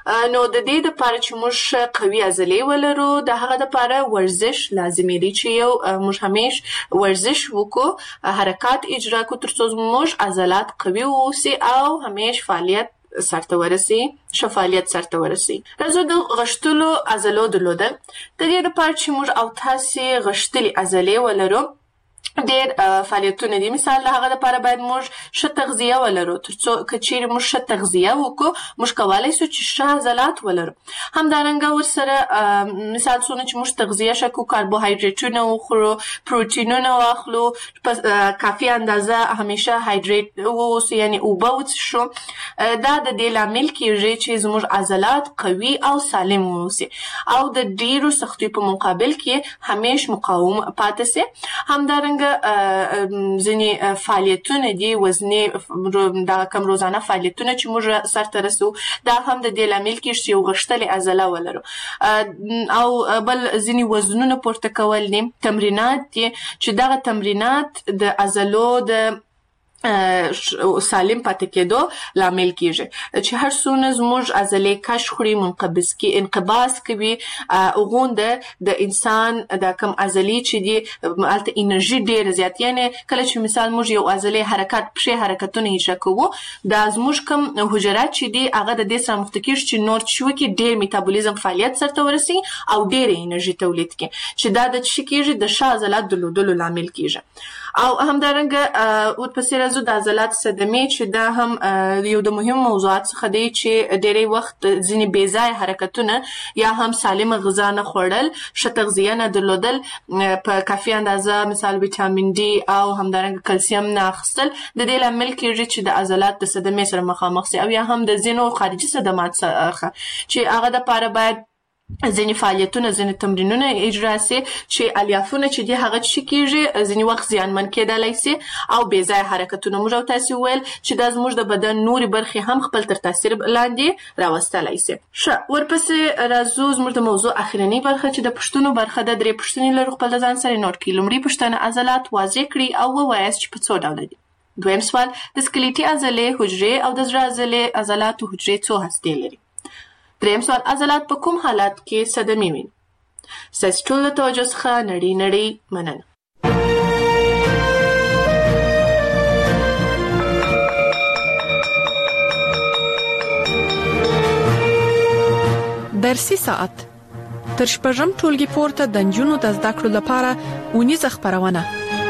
نو د دې لپاره چې موږ قوي عضلې ولرو د هغه لپاره ورزش لازمي دی چې یو موږ همیش ورزش وکړو، حرکات اجرا کړو ترڅو موږ عضلات قوي واوسي او همیش فعالیت سرته ورسي. راځو د غښتلو عضلو درلودل. د دې لپاره چې موږ او تاسې غښتلې عضلې ولرو ډېر فعالیتونه دي. مثال د هغه لپاره باید موږ ښه تغذیه ولرو ترڅو که چیرې موږ ښه تغذیه وکړو موږ کولی شو چې ښه عضلات ولرو. همدارنګه ورسره مثال څونه چې موږ تغذیه ښه کړو، کاربوهایډریټونه وخورو، پروټینونه واخلو، کافي اندازه همیشه هایډریټ واوسو یعنې اوبه وڅښو. دا د دې لامل کیږي چې زموږ عضلات قوي او سالم واوسي او د ډېرو سختیو په مقابل کې همیش مقاوم پاتې سي. همدارنګه ځینې فعالیتونه دي وزني دا کم روزانه فعالیتونه چې موږ سرته رسو دا هم د دې لامل کېږي چې یو غښتلې عضله ولرو. او بل ځینې وزنونه پورته کول دي، تمرینات دي چې دغه تمرینات د عضلو د سالم پاتې کېدو لامل کیږي. چې هر څونه زموږ عضلې کش خوري انقباض کوي غونډه د انسان د کم عضلې چې دي هلته انرژي ډېره زیات، یعنې کله چې مثال موږ یو عضلې حرکت پښې حرکتونه اجرا کوو دا زموږ کم حجرات چې دي هغه د دې سره مخته کېږي چې نور څه وکړي ډېر میتابولیزم فعالیت سرته ورسي او ډېره انرژي تولید کړي چې دا د څه کېږي د ښه عضلات درلودلو لامل کېږي. او همدارنګه ورپسې راځو د عضلات صدمې چې دا هم یو د مهم موضوعات څخه دی چې ډېری وخت ځینې بې ځایه حرکتونه یا هم سالمه غذا نه خوړل، ښه تغذیه نه درلودل، په کافي اندازه مثال ویټامین ډي او همدارنګه کلسیم نه اخیستل د دې لامل کېږي چې د عضلات د صدمې سره مخامخ سي او یا هم د ځینو خارجي صدمات څخه چې هغه دپاره باید ځینې فعالیتونه ځینې تمرینونه اجرا سي چې الیافونه چې دي هغه څه کېږي ځینې وخت زیانمن کېدلی سي او بې ځایه حرکتونه. موږ او تاسې وویل چې دا زموږ د بدن نورې برخې هم خپل تر تاثیر لاندې راوستلی سي. ښه ورپسې راځو زموږ د موضوع اخرنۍ برخه چې د پوښتنو برخه ده. 3 پوښتنې لرو، خپل د ځان سره نوټ کړئ. لومړۍ پوښتنه عضلات واضح کړئ او ووایاست چې په څو ډوله دي. دویم سوال د سکلیټي عضلې حجرې او د زړه عضلاتو حجرې څو هستې لري. دریم سوال عضلات په کوم حالات کې صدمې ویني. ستاسې ټولو د توجه څخه نړۍ مننه. درسي ساعت تر شپږم ټولګي پورته د نجونو د زده کړو لپاره اونیزه خپرونه.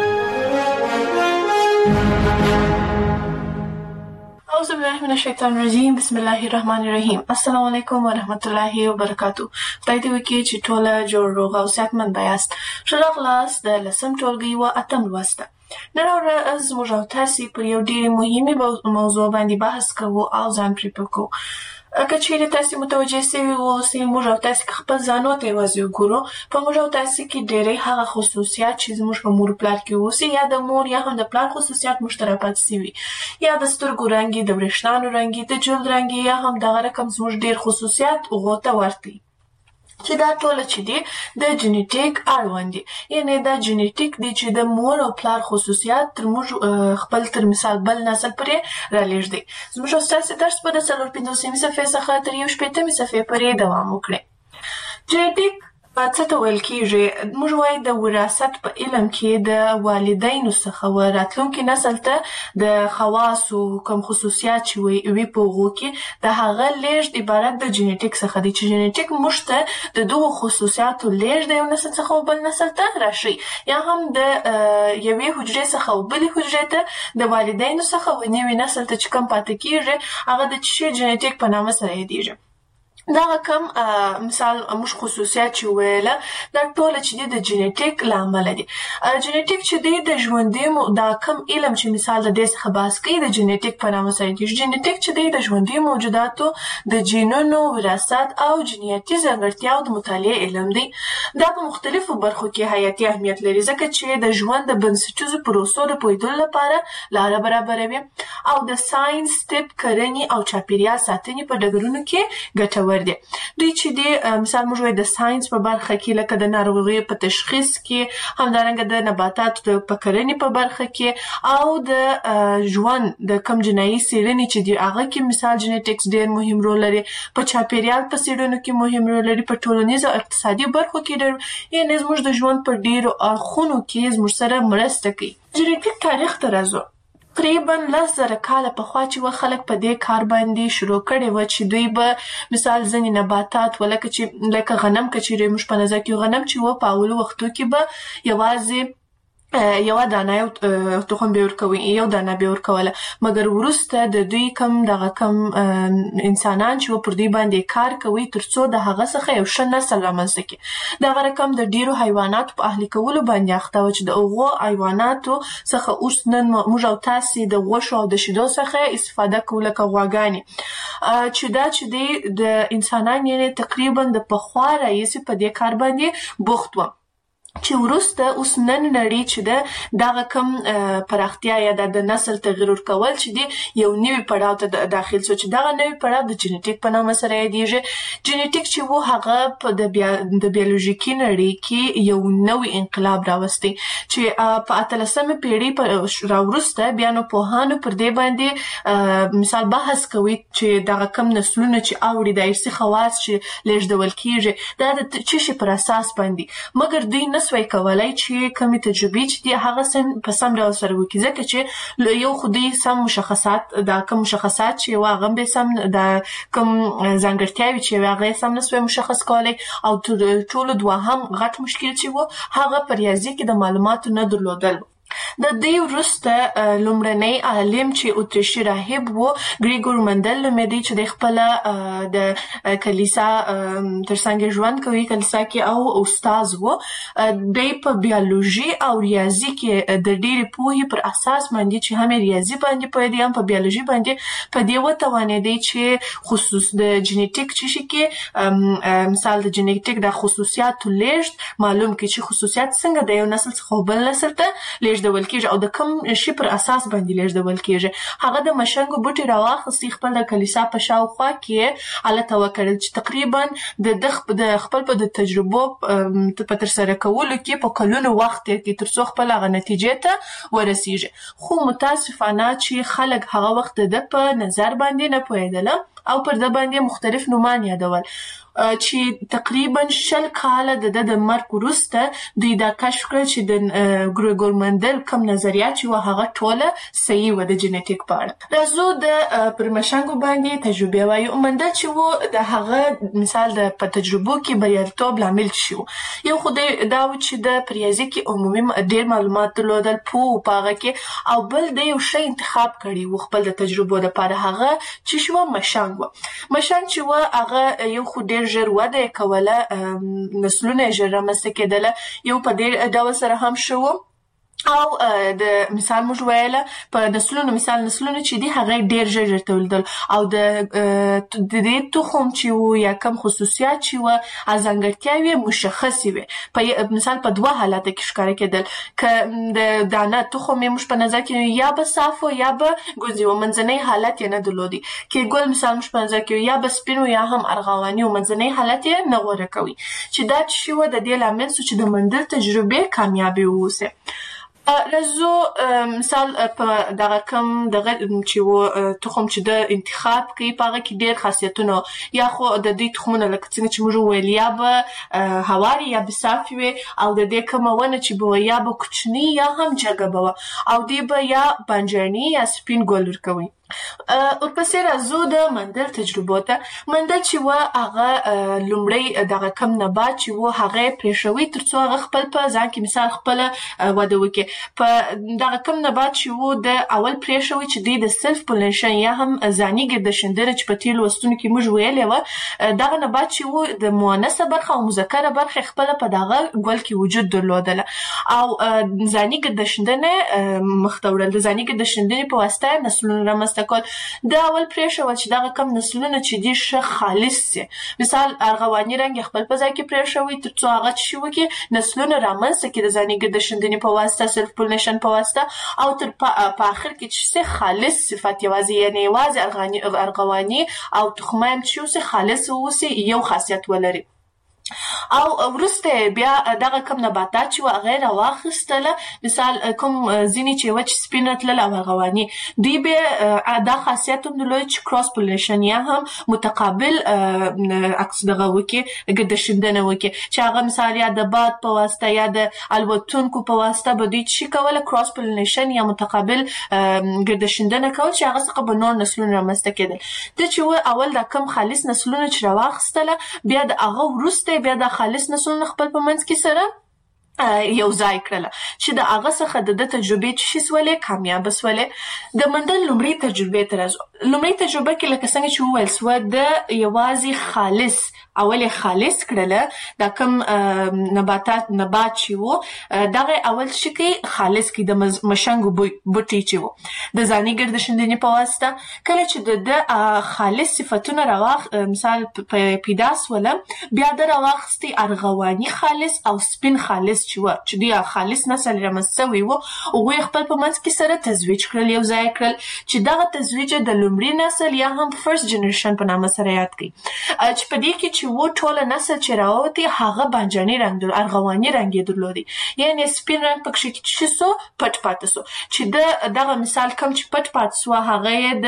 أعوذ بالله من الشیطان الرجیم. بسم الله الرحمن الرحیم. السلام علیکم ورحمت الله وبرکاتو. خدای دې وکړي چې ټوله جوړ روغ او صحتمند یاست. ښه راغلاست د 10م ټولګي و 8م لوست ته. نن ورځ موږ او تاسې پر یو ډېرې مهمې موضوع باندې بحث کوو او ځان پرې پوه کوو. که چیرې تاسې متوجه سوي اوسئ موږ او تاسې که خپل ځانو ته یوازې وګورو په موږ او تاسې کې ډېری هغه خصوصیات چې زموږ په مور پلار کې اوسي یا د مور یا هم د پلار خصوصیات موږ ته راپاتې سوي یا د سترګو رنګ د وریښتانو رنګ د جلد رنګ یا هم دغه رقم زموږ ډېر خصوصیات هغو ته ورته چې دا ټوله چې دي د جینیټیک اړوند دي، یعنې دا جینیټیک دی چې د مور او پلار خصوصیات تر موږ خپل تر مثال بل نسل پورې رالېږدي. زموږ او ستاسې درس به د 450 صفحې څخه تر 160 صفحې پورې دوام وکړي. جینیټیک څه ته ویل کېږي؟ موږ وایو د وراثت په علم کې د والدینو څخه راتلونکي نسل ته د خواصو کوم خصوصیات چې وي په هغو کې د هغه لیږد عبارت د جینیټیک څخه دی چې جینیټیک موږ ته د دغو خصوصیاتو لیږد د یو نسل څخه بل نسل ته راشي یا هم د یوې حجرې څخه بلې حجرې ته د والدینو څخه نوي نسل ته چې کوم پاتې کېږي هغه د څه جینیټیک په نامه سره یادېږي. دغه کم مثال موږ خصوصیات چې ویله دا ټوله چې دی د جینیټیک له امله دي. جینیټیک چې دی د ژوندي دا کم علم چې مثال د دې څخه بحث کوي د جینیټیک په نامه سره یادېږي. جینیټیک چې دی د ژوندي موجوداتو د جینونو وراثت او جینیاتي ځانګړتیاو د مطالعې علم دی. دا په مختلفو برخو کې حیاتي اهمیت لري ځکه چې د ژوند د بنسټیزو پروسو د پوهېدلو لپاره لاره برابروي او د ساینس، طب، کرنې او چاپېریال ساتنې په ډګرونو کې ګټور ګټور دي. دوی چې د مثال موږ وایو د ساينس په برخه کې لکه د ناروغیو په تشخیص کې، همدارنګه د نباتاتو په کرنې په برخه کې، او د ژوند د کم جنایي څېړنې چې دی هغه کې مثال جینیټکس ډېر مهم رول لري، په چاپیریال په څېړنو کې مهم رول لري، په ټولنیزو او اقتصادي برخو کې ډېر، یعنې زموږ د ژوند په ډېرو اړخونو کې زموږ سره مرسته کوي. جینیټیک تاریخ ته راځو. تقریبا 10,000 کاله پخوا چې خلک په دې کار باندې شروع کړي و چې دوی به مثال ځینې نباتات لکه غنم که چیرې موږ په نظر کې غنم چې و په اولو وختو کې به یوازې یو دانه یو تخم به ورکوي، یو دانه به ورکوله، مګر وروسته د دوی کم انسانان چې پر دوی باندې کار کوي ترڅو د هغه څخه یو ښه نسل رامنځته کړي. دغه رقم د ډیرو حیواناتو په اهلي کولو باندې اخته و چې د هغو حیواناتو څخه اوس نن موږ او تاسې د غوښو او د شیدو څخه استفاده کوو لکه غواګانې، چې دا چې دی د انسانان یعنې تقریبا د پخوا راهیسې په دې کار باندې بوخت و، چې وروسته اوس نن نړۍ چې ده دغه کم پراختیا یا د نسل تغییر ورکول چې دی یو نوي پړاو ته داخل شو، چې دغه نوي پړاو د جینیټیک په نامه سره یادیږي. جینیټیک چې و هغه په د بیولوژیکي نړۍ کې یو نوی انقلاب راوستی، چې په 18مه پیړۍ راوروسته بیا نو پوهانو پر دې باندې مثال بحث کوي چې دغه کم نسلونه چې اوړي د ارثي خواص چې لیږدول کیږي دا د څه شي پر اساس باندې، مګر دوی نسوي کولای چې کومې تجربې چې دي هغه په سم ډول سره وکړي، ځکه چې یو خو دوی سم مشخصات دا کوم مشخصات چې هغه به سم د کوم ځانګړتیاوې چې هغه سم نسوي مشخص کولای، او ټول دوهم غټ مشکل چې و هغه په ریاضي کې د معلوماتو نه درلودل. د دې وروسته لومړنی عالم چې اتریشي راهب و ګریګور مندل نومېده چې د خپله د کلیسا ترڅنګ ژوند کوي، کلیسا کې او استاد و، دی په بیولوژي او ریاضي کې د ډېرې پوهې پر اساس باندې چې هم ریاضي باندې پوهېده هم په بیولوژي باندې په دې وتوانېدی چې خصوص د جینیټیک چې شي کې مثال د جینیټیک د خصوصیاتو لیږد معلوم کړي چې خصوصیات څنګه د یو نسل څخه بل نسل ته لیږدول کیږي او د کوم شي پر اساس باندې لیږدول کیږي. هغه د مشنګو بوټي راواخیستي، خپل د کلیسا په شاوخوا کې هلته وکړل چې تقریبا د خپل په د تجربو په ترسره کولو کې په کلونو وخت تېر کړي ترڅو خپل هغه نتیجې ته ورسیږي. خو متاسفانه چې خلک هغه وخت د په نظر باندې نه پوهېدله او پر د باندې مختلف نومان یادول، چې تقریبا 20 کاله د مرګ وروسته دوی دا کشف کړ چې د ګریګور مندل کوم نظریات چې هغه ټوله صحیح و د جینیټیک په اړه. راځو د پر مشنګو باندې تجربه وایو. مندل چې و د هغه مثال د په تجربو کې بریالیتوب لامل شو، یو خو دا و چې د ریاضي کې عمومي ډېر معلومات درلودل په هغه کې، او بل د یو شی انتخاب کړي و خپل د تجربو لپاره، هغه چې شو مشنګ و. مشنګ چې و هغه یو خو ډېر ژر وده کوله، نسلونه ژر رامنځته کېدله، یو په دې ډول سره هم شو، او د مثال موږ ویله په نسلونو چې دي هغه ډېر ژر تولیدل، او د دې تخم چې و یا کم خصوصیات چې و ځانګړتیاوې مشخصې وي. په مثال په دوه حالاتو کې ښکاره کېدل، که د دانه تخم یې موږ په نظر کې یا به صاف و یا به ګوزي و، منځنی حالت یې نه درلودي. کې ګل مثال موږ په نظر کې یا به سپین و یا هم ارغواني و، منځنی حالت یې نه غوره کوي، چې دا چې و د دې لامل شو چې د مندل تجربې کامیابې واوسي. راځو مثال په دغه کم دغه چې و تخم چې د انتخاب کوي په هغه کې ډېر خاصیتونه، یا خو د دې تخمونه لکه څنګه چې موږ وویل یا به هواري یا به صافې وي، او د دې کومه ونه چې به یا به کوچني یا هم جګه به وه، او دې به یا بانجاني یا سپین ګل ورکوي. ورپسې راځو د مندل تجربو ته. مندل چې و هغه لومړی دغه کم نبات چې و هغه پرېښوي ترڅو هغه خپل په ځان کې مثال خپله وده وکړي. په دغه کم نبات چې و د اول پرېښوي چې دوی د سلف پولینیشن یا هم ځاني ګردشندنه چې په تېرو لوستونو کې موږ ویلې وه، دغه نبات چې و د مؤنثه برخه او مذکره برخه خپله په دغه ګل کې وجود درلودله، او ځاني ګردشندنه مخته وړل. د ځاني ګردشندنې په واسطه نسلونه رامنځته واسطه کول د اول پرېښول چې دغه کم نسلونه چې دي ښه خالص سي. مثال ارغواني رنګ خپل په ځای کې پرېښوي تر څو هغه چې وکړي نسلونه رامنځته کړي د ځاني ګرد شندنې په واسطه سلف پولنیشن په واسطه او تر په اخر کې چې خالص صفات یوازې ارغواني او تخمایم چې خالص اوسي یو خاصیت ولري. او ورسته بیا دغه کم نباتات چې غیر واخستله مثال کوم ځینی چې وچ سپینت له ارغواني دی به دا خاصیت هم لوي چې کراس پولنیشن یا هم متقابل عکس دغه وکي ګرد شندنه وکي چې هغه مثال یا د باد په واسطه یا د الوتونکو په واسطه به دوی چې کوله کراس پولنیشن یا متقابل ګرد شندنه کول چې هغه څخه به نور نسلونه رامنځته کېدل. د چې اول د کم خالص نسلونه چې واخستله بیا د هغه ورسته بیا د خالص نسلونه خپل په منځ کې سره یو ځای کړله چې د هغه څخه د تجربې چې سولې کامیاب سولې. د منډل لومړی تجربې تر لومړی تجربه کې لکه څنګه چې وویل سو د یوازې خالص اول خالص کړله د کم نبات چې وو دغه اول شکی خالص کې د مشنګ بوټي چې وو د ځاني ګرد شندنې په واسطه کله چې د خالص صفاتونه راوخ مثال پیدا سول بیا د راوخستي ارغواني خالص او سپین خالص چې دی خالص نسل رمسوي وو او خپل په منځ کې سره تزویج کړل یو ځای کړل چې دغه تزویج د لومړي نسل یا هم فرست جنریشن په نامه سره یاد کړي چې په دې کې و ټول نسل چې راوتی هغه بانجاني رنگ در ارغواني رنگ درلودي یعنی سپین رنگ پکې چې سو پټ پاتې سو چې دغه مثال کم چې پټ پاتې سو هغه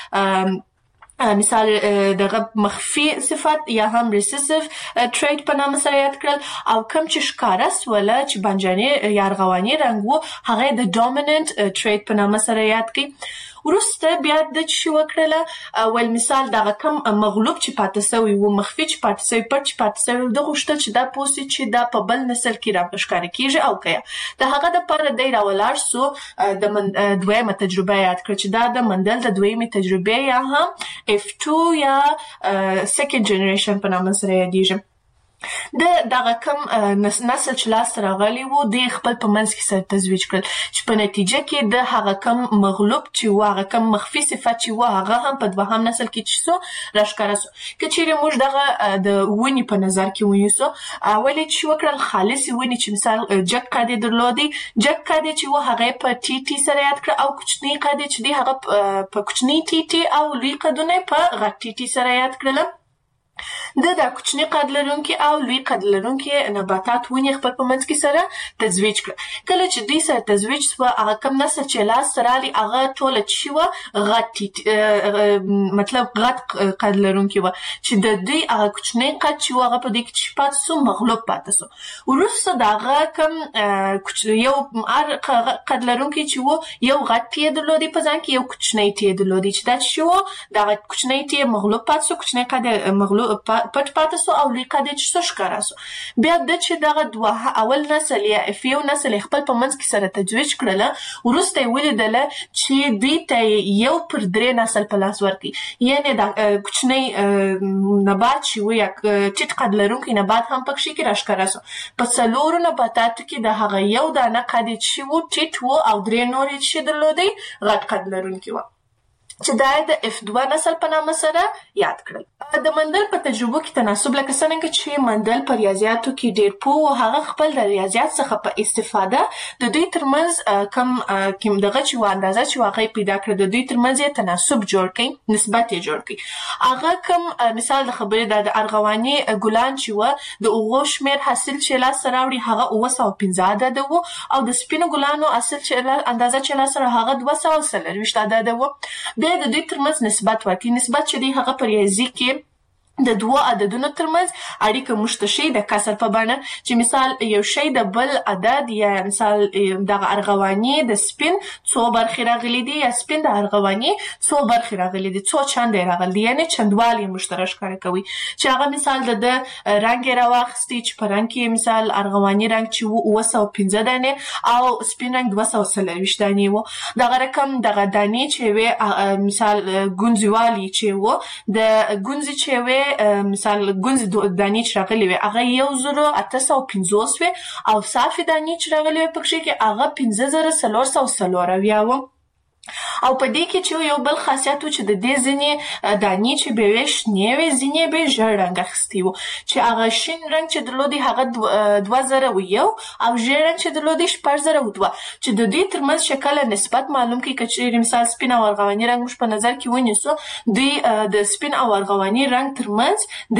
د مثال دغه مخفي صفات یا هم ریسیسیو تریټ په نامه سره یاد کړل او کم چې ښکارا سوله چې بانجاني یا ارغواني رنگ وو هغه د ډومیننت تریټ په نامه سره یاد کړي. ورسته بیا د چې وکړله ول مثال دغه کم مغلوب چې پاتې سوی و مخفي چې پاتې سوی پټ چې پاتې سوی د غوښتل چې دا پوسټ چې دا په بل نسل کې را ښکار کیږي او کیا د هغه د پر دی راولار سو د دویمه تجربه یاد کړ چې دا د مندل د دویمه تجربه یا هم F2 یا second generation په نامه سره یادېږي. دغه کم نسل چې لاس راغلی وو د خپل په منځ کې سره تزویج کړل چې په نتیجه کې د هغه کم مغلوب چې و هغه کم مخفي صفات چې و هغه هم په دوهم نسل کې چې سو راښکاره سو. کچېرې موږ دغه د ونی په نظر کې ونیسو اول چې وکړل خالص ونی چې مثال جک قاعده درلودي جک قاعده چې و هغه په ټي ټي سره یاد کړ او کوچنی قاعده چې دی هغه په کوچنی ټي ټي او لوی قاعده په غټ ټي ټي سره یاد کړل. د کوچنی قد لرونکي او لوی قد لرونکي نباتات ونی خپل په منځ کې سره تزویج کړ. کله چې دوی سره تزویج سو هغه کم نسل چې لاس سره لري هغه ټول چې و غټ مطلب غټ قد لرونکي و چې د دوی هغه کوچنی قد چې هغه په دې کې پات سو مغلوب پات سو. ورسره دغه کم یو قد لرونکي چې و یو غټ تی درلودي په ځان کې یو کوچنی تی درلودي چې دا چې و دغه کوچنی تی مغلوب پات سو کوچنی قد مغلوب پټ پاتې سو او لیکه د چې ښکارا سو. بیا د چې دغه دوه اول نسل یا یو نسل خپل په منځ کې سره تجویج کړل ورسته ولیدل چې دوی ته یو پر درې نسل په لاس ورکړي یعنی د کوچنی نبات چې وي چې قد لرونکي نبات هم پکې کې راښکارا سو. په څلورو نباتاتو کې د هغه یو دانه قد چې و ټیټ و او درې نور چې درلودي غټ قد لرونکي و چې دا د F2 نسل په نامه سره یاد کړل. د مندل په تجربه کې تناسب لکه څنګه چې مندل په ریاضیاتو کې ډېر پوه او هغه خپل د ریاضیات څخه په استفاده د دوی ترمنځ کوم دغه چې اندازه چې واقعي پیدا کړ د دوی ترمنځ یې تناسب جوړ کړي نسبت یې جوړ کړي. هغه کوم مثال د خبرې د ارغواني ګلان چې و د اوغو شمیر حاصل چې لاس سره وړي هغه 915 عدد و او د سپینو ګلانو حاصل چې اندازه چې لاس سره هغه 240 عدد و. د دوی ترمنځ نسبت ورکړي نسبت چې دی هغه په ریاضي کې د دوه عددونو ترمنځ اړیکه مشتشي د کسر په بڼه چې مثال یو شی د بل عدد یا مثال د ارغواني د سپین څو برخې راغلي دي یا سپین د ارغواني څو برخې راغلي دي څو چاندې راغلي دي یعنی چندوالي مشترک کار کوي چې هغه مثال د رنگ راوخستي چې په رنگ کې مثال ارغواني رنگ چې 915 دانه او سپین رنگ 240 دانه وو دغه رقم دغه دانه چې وي مثال ګونځوالي چې وو د ګونځي چې وي مثال ګونځ دانې چې راغلي وي هغه 1850 وي او صافي دانې چې راغلي وي پکې کې هغه 15440 وو. او په دې کې چې یو بل خاصیت چې د دې ځینې دانې چې به وي شنې وي ځینې به ژېړ رنګ اخیستي وو چې هغه شین رنګ چې درلودي هغه 2001 او ژېړ رنګ چې درلودي 4002 چې د دې ترمنځ شکل نسبت معلوم کړي که چېرې مثال سپین او ارغواني رنګ موږ په نظر کې ونیسو دوی د سپین او ارغواني رنګ ترمنځ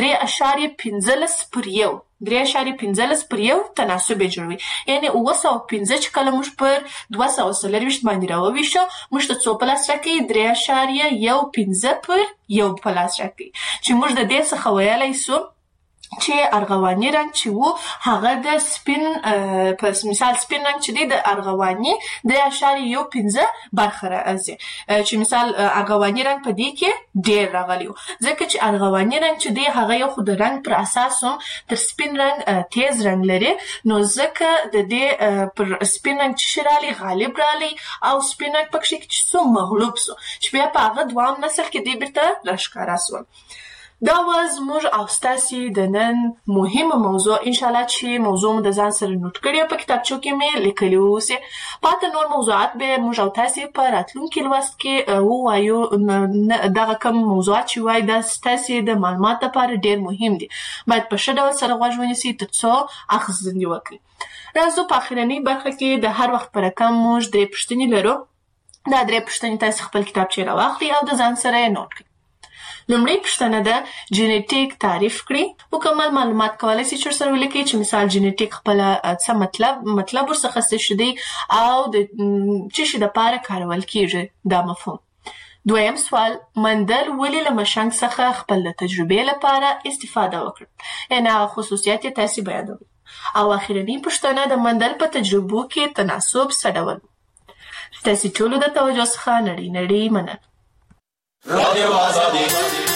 3.15 3.15 پر یو تناسب جوړوي یعنی 915 چې کله موږ پر 240 باندې راوویشو موږ ته څو پلاس راکوي 3.15 پر یو پلاس راکوي چې موږ د دې څخه ویلی سو چې ارغواني رنګ چې وو هغه د سپین په مثال سپین رنګ چې دی د ارغواني 3.15 برخه راځي چې مثال ارغواني رنګ په دې کې ډېر راغلی و ځکه چې ارغواني رنګ چې دی هغه یو خو د رنګ پر اساس هم تر سپین رنګ تیز رنګ لري نو ځکه د دې پر سپین رنګ چې رالی غالب رالی او سپین رنګ پکې چې څو مغلوب سو چې بیا په هغه دوام نسل کې دی بیرته راښکاره سول دا واز موږ او ستاسې د نن مهمه موضوع انشاءالله چې موضوع مو د ځان سره نوټ کړې په کتابچو کې مې لیکلي اوسې پاته نور موضوعات به موږ او تاسې په راتلونکي لوست کې ووایو دغه کوم موضوعات چې وایي دا ستاسې د معلومات لپاره ډېر مهم دي باید په ښه ډول سره غوږ ونیسئ تر څو اخیستنې وکړئ راځو په اخرنۍ برخه کې د هر وخت په رقم موږ 3 پوښتنې لرو دا 3 پوښتنې تاسې خپل کتابچې راواخلئ او د ځان سره یې نوټ کړئ لومړی پوښتنه ده جینیټیک تعریف کړئ مکمل معلومات کولی شئ چې ورسره ولیکئ چې مثال جینیټیک خپله څه مطلب ورڅخه څه شی دی او د څه شي دپاره کارول کیږي دا مفهوم دویم سوال مندل ولې له مشنګ څخه خپل د تجربې لپاره استفاده وکړه یعنې هغه خصوصیات یې تاسې بیانوئ او اخرنۍ پوښتنه د مندل په تجربو کې تناسب څه ډول ستاسې ټولو د توجه څخه نړۍ مننه رادیو آزادي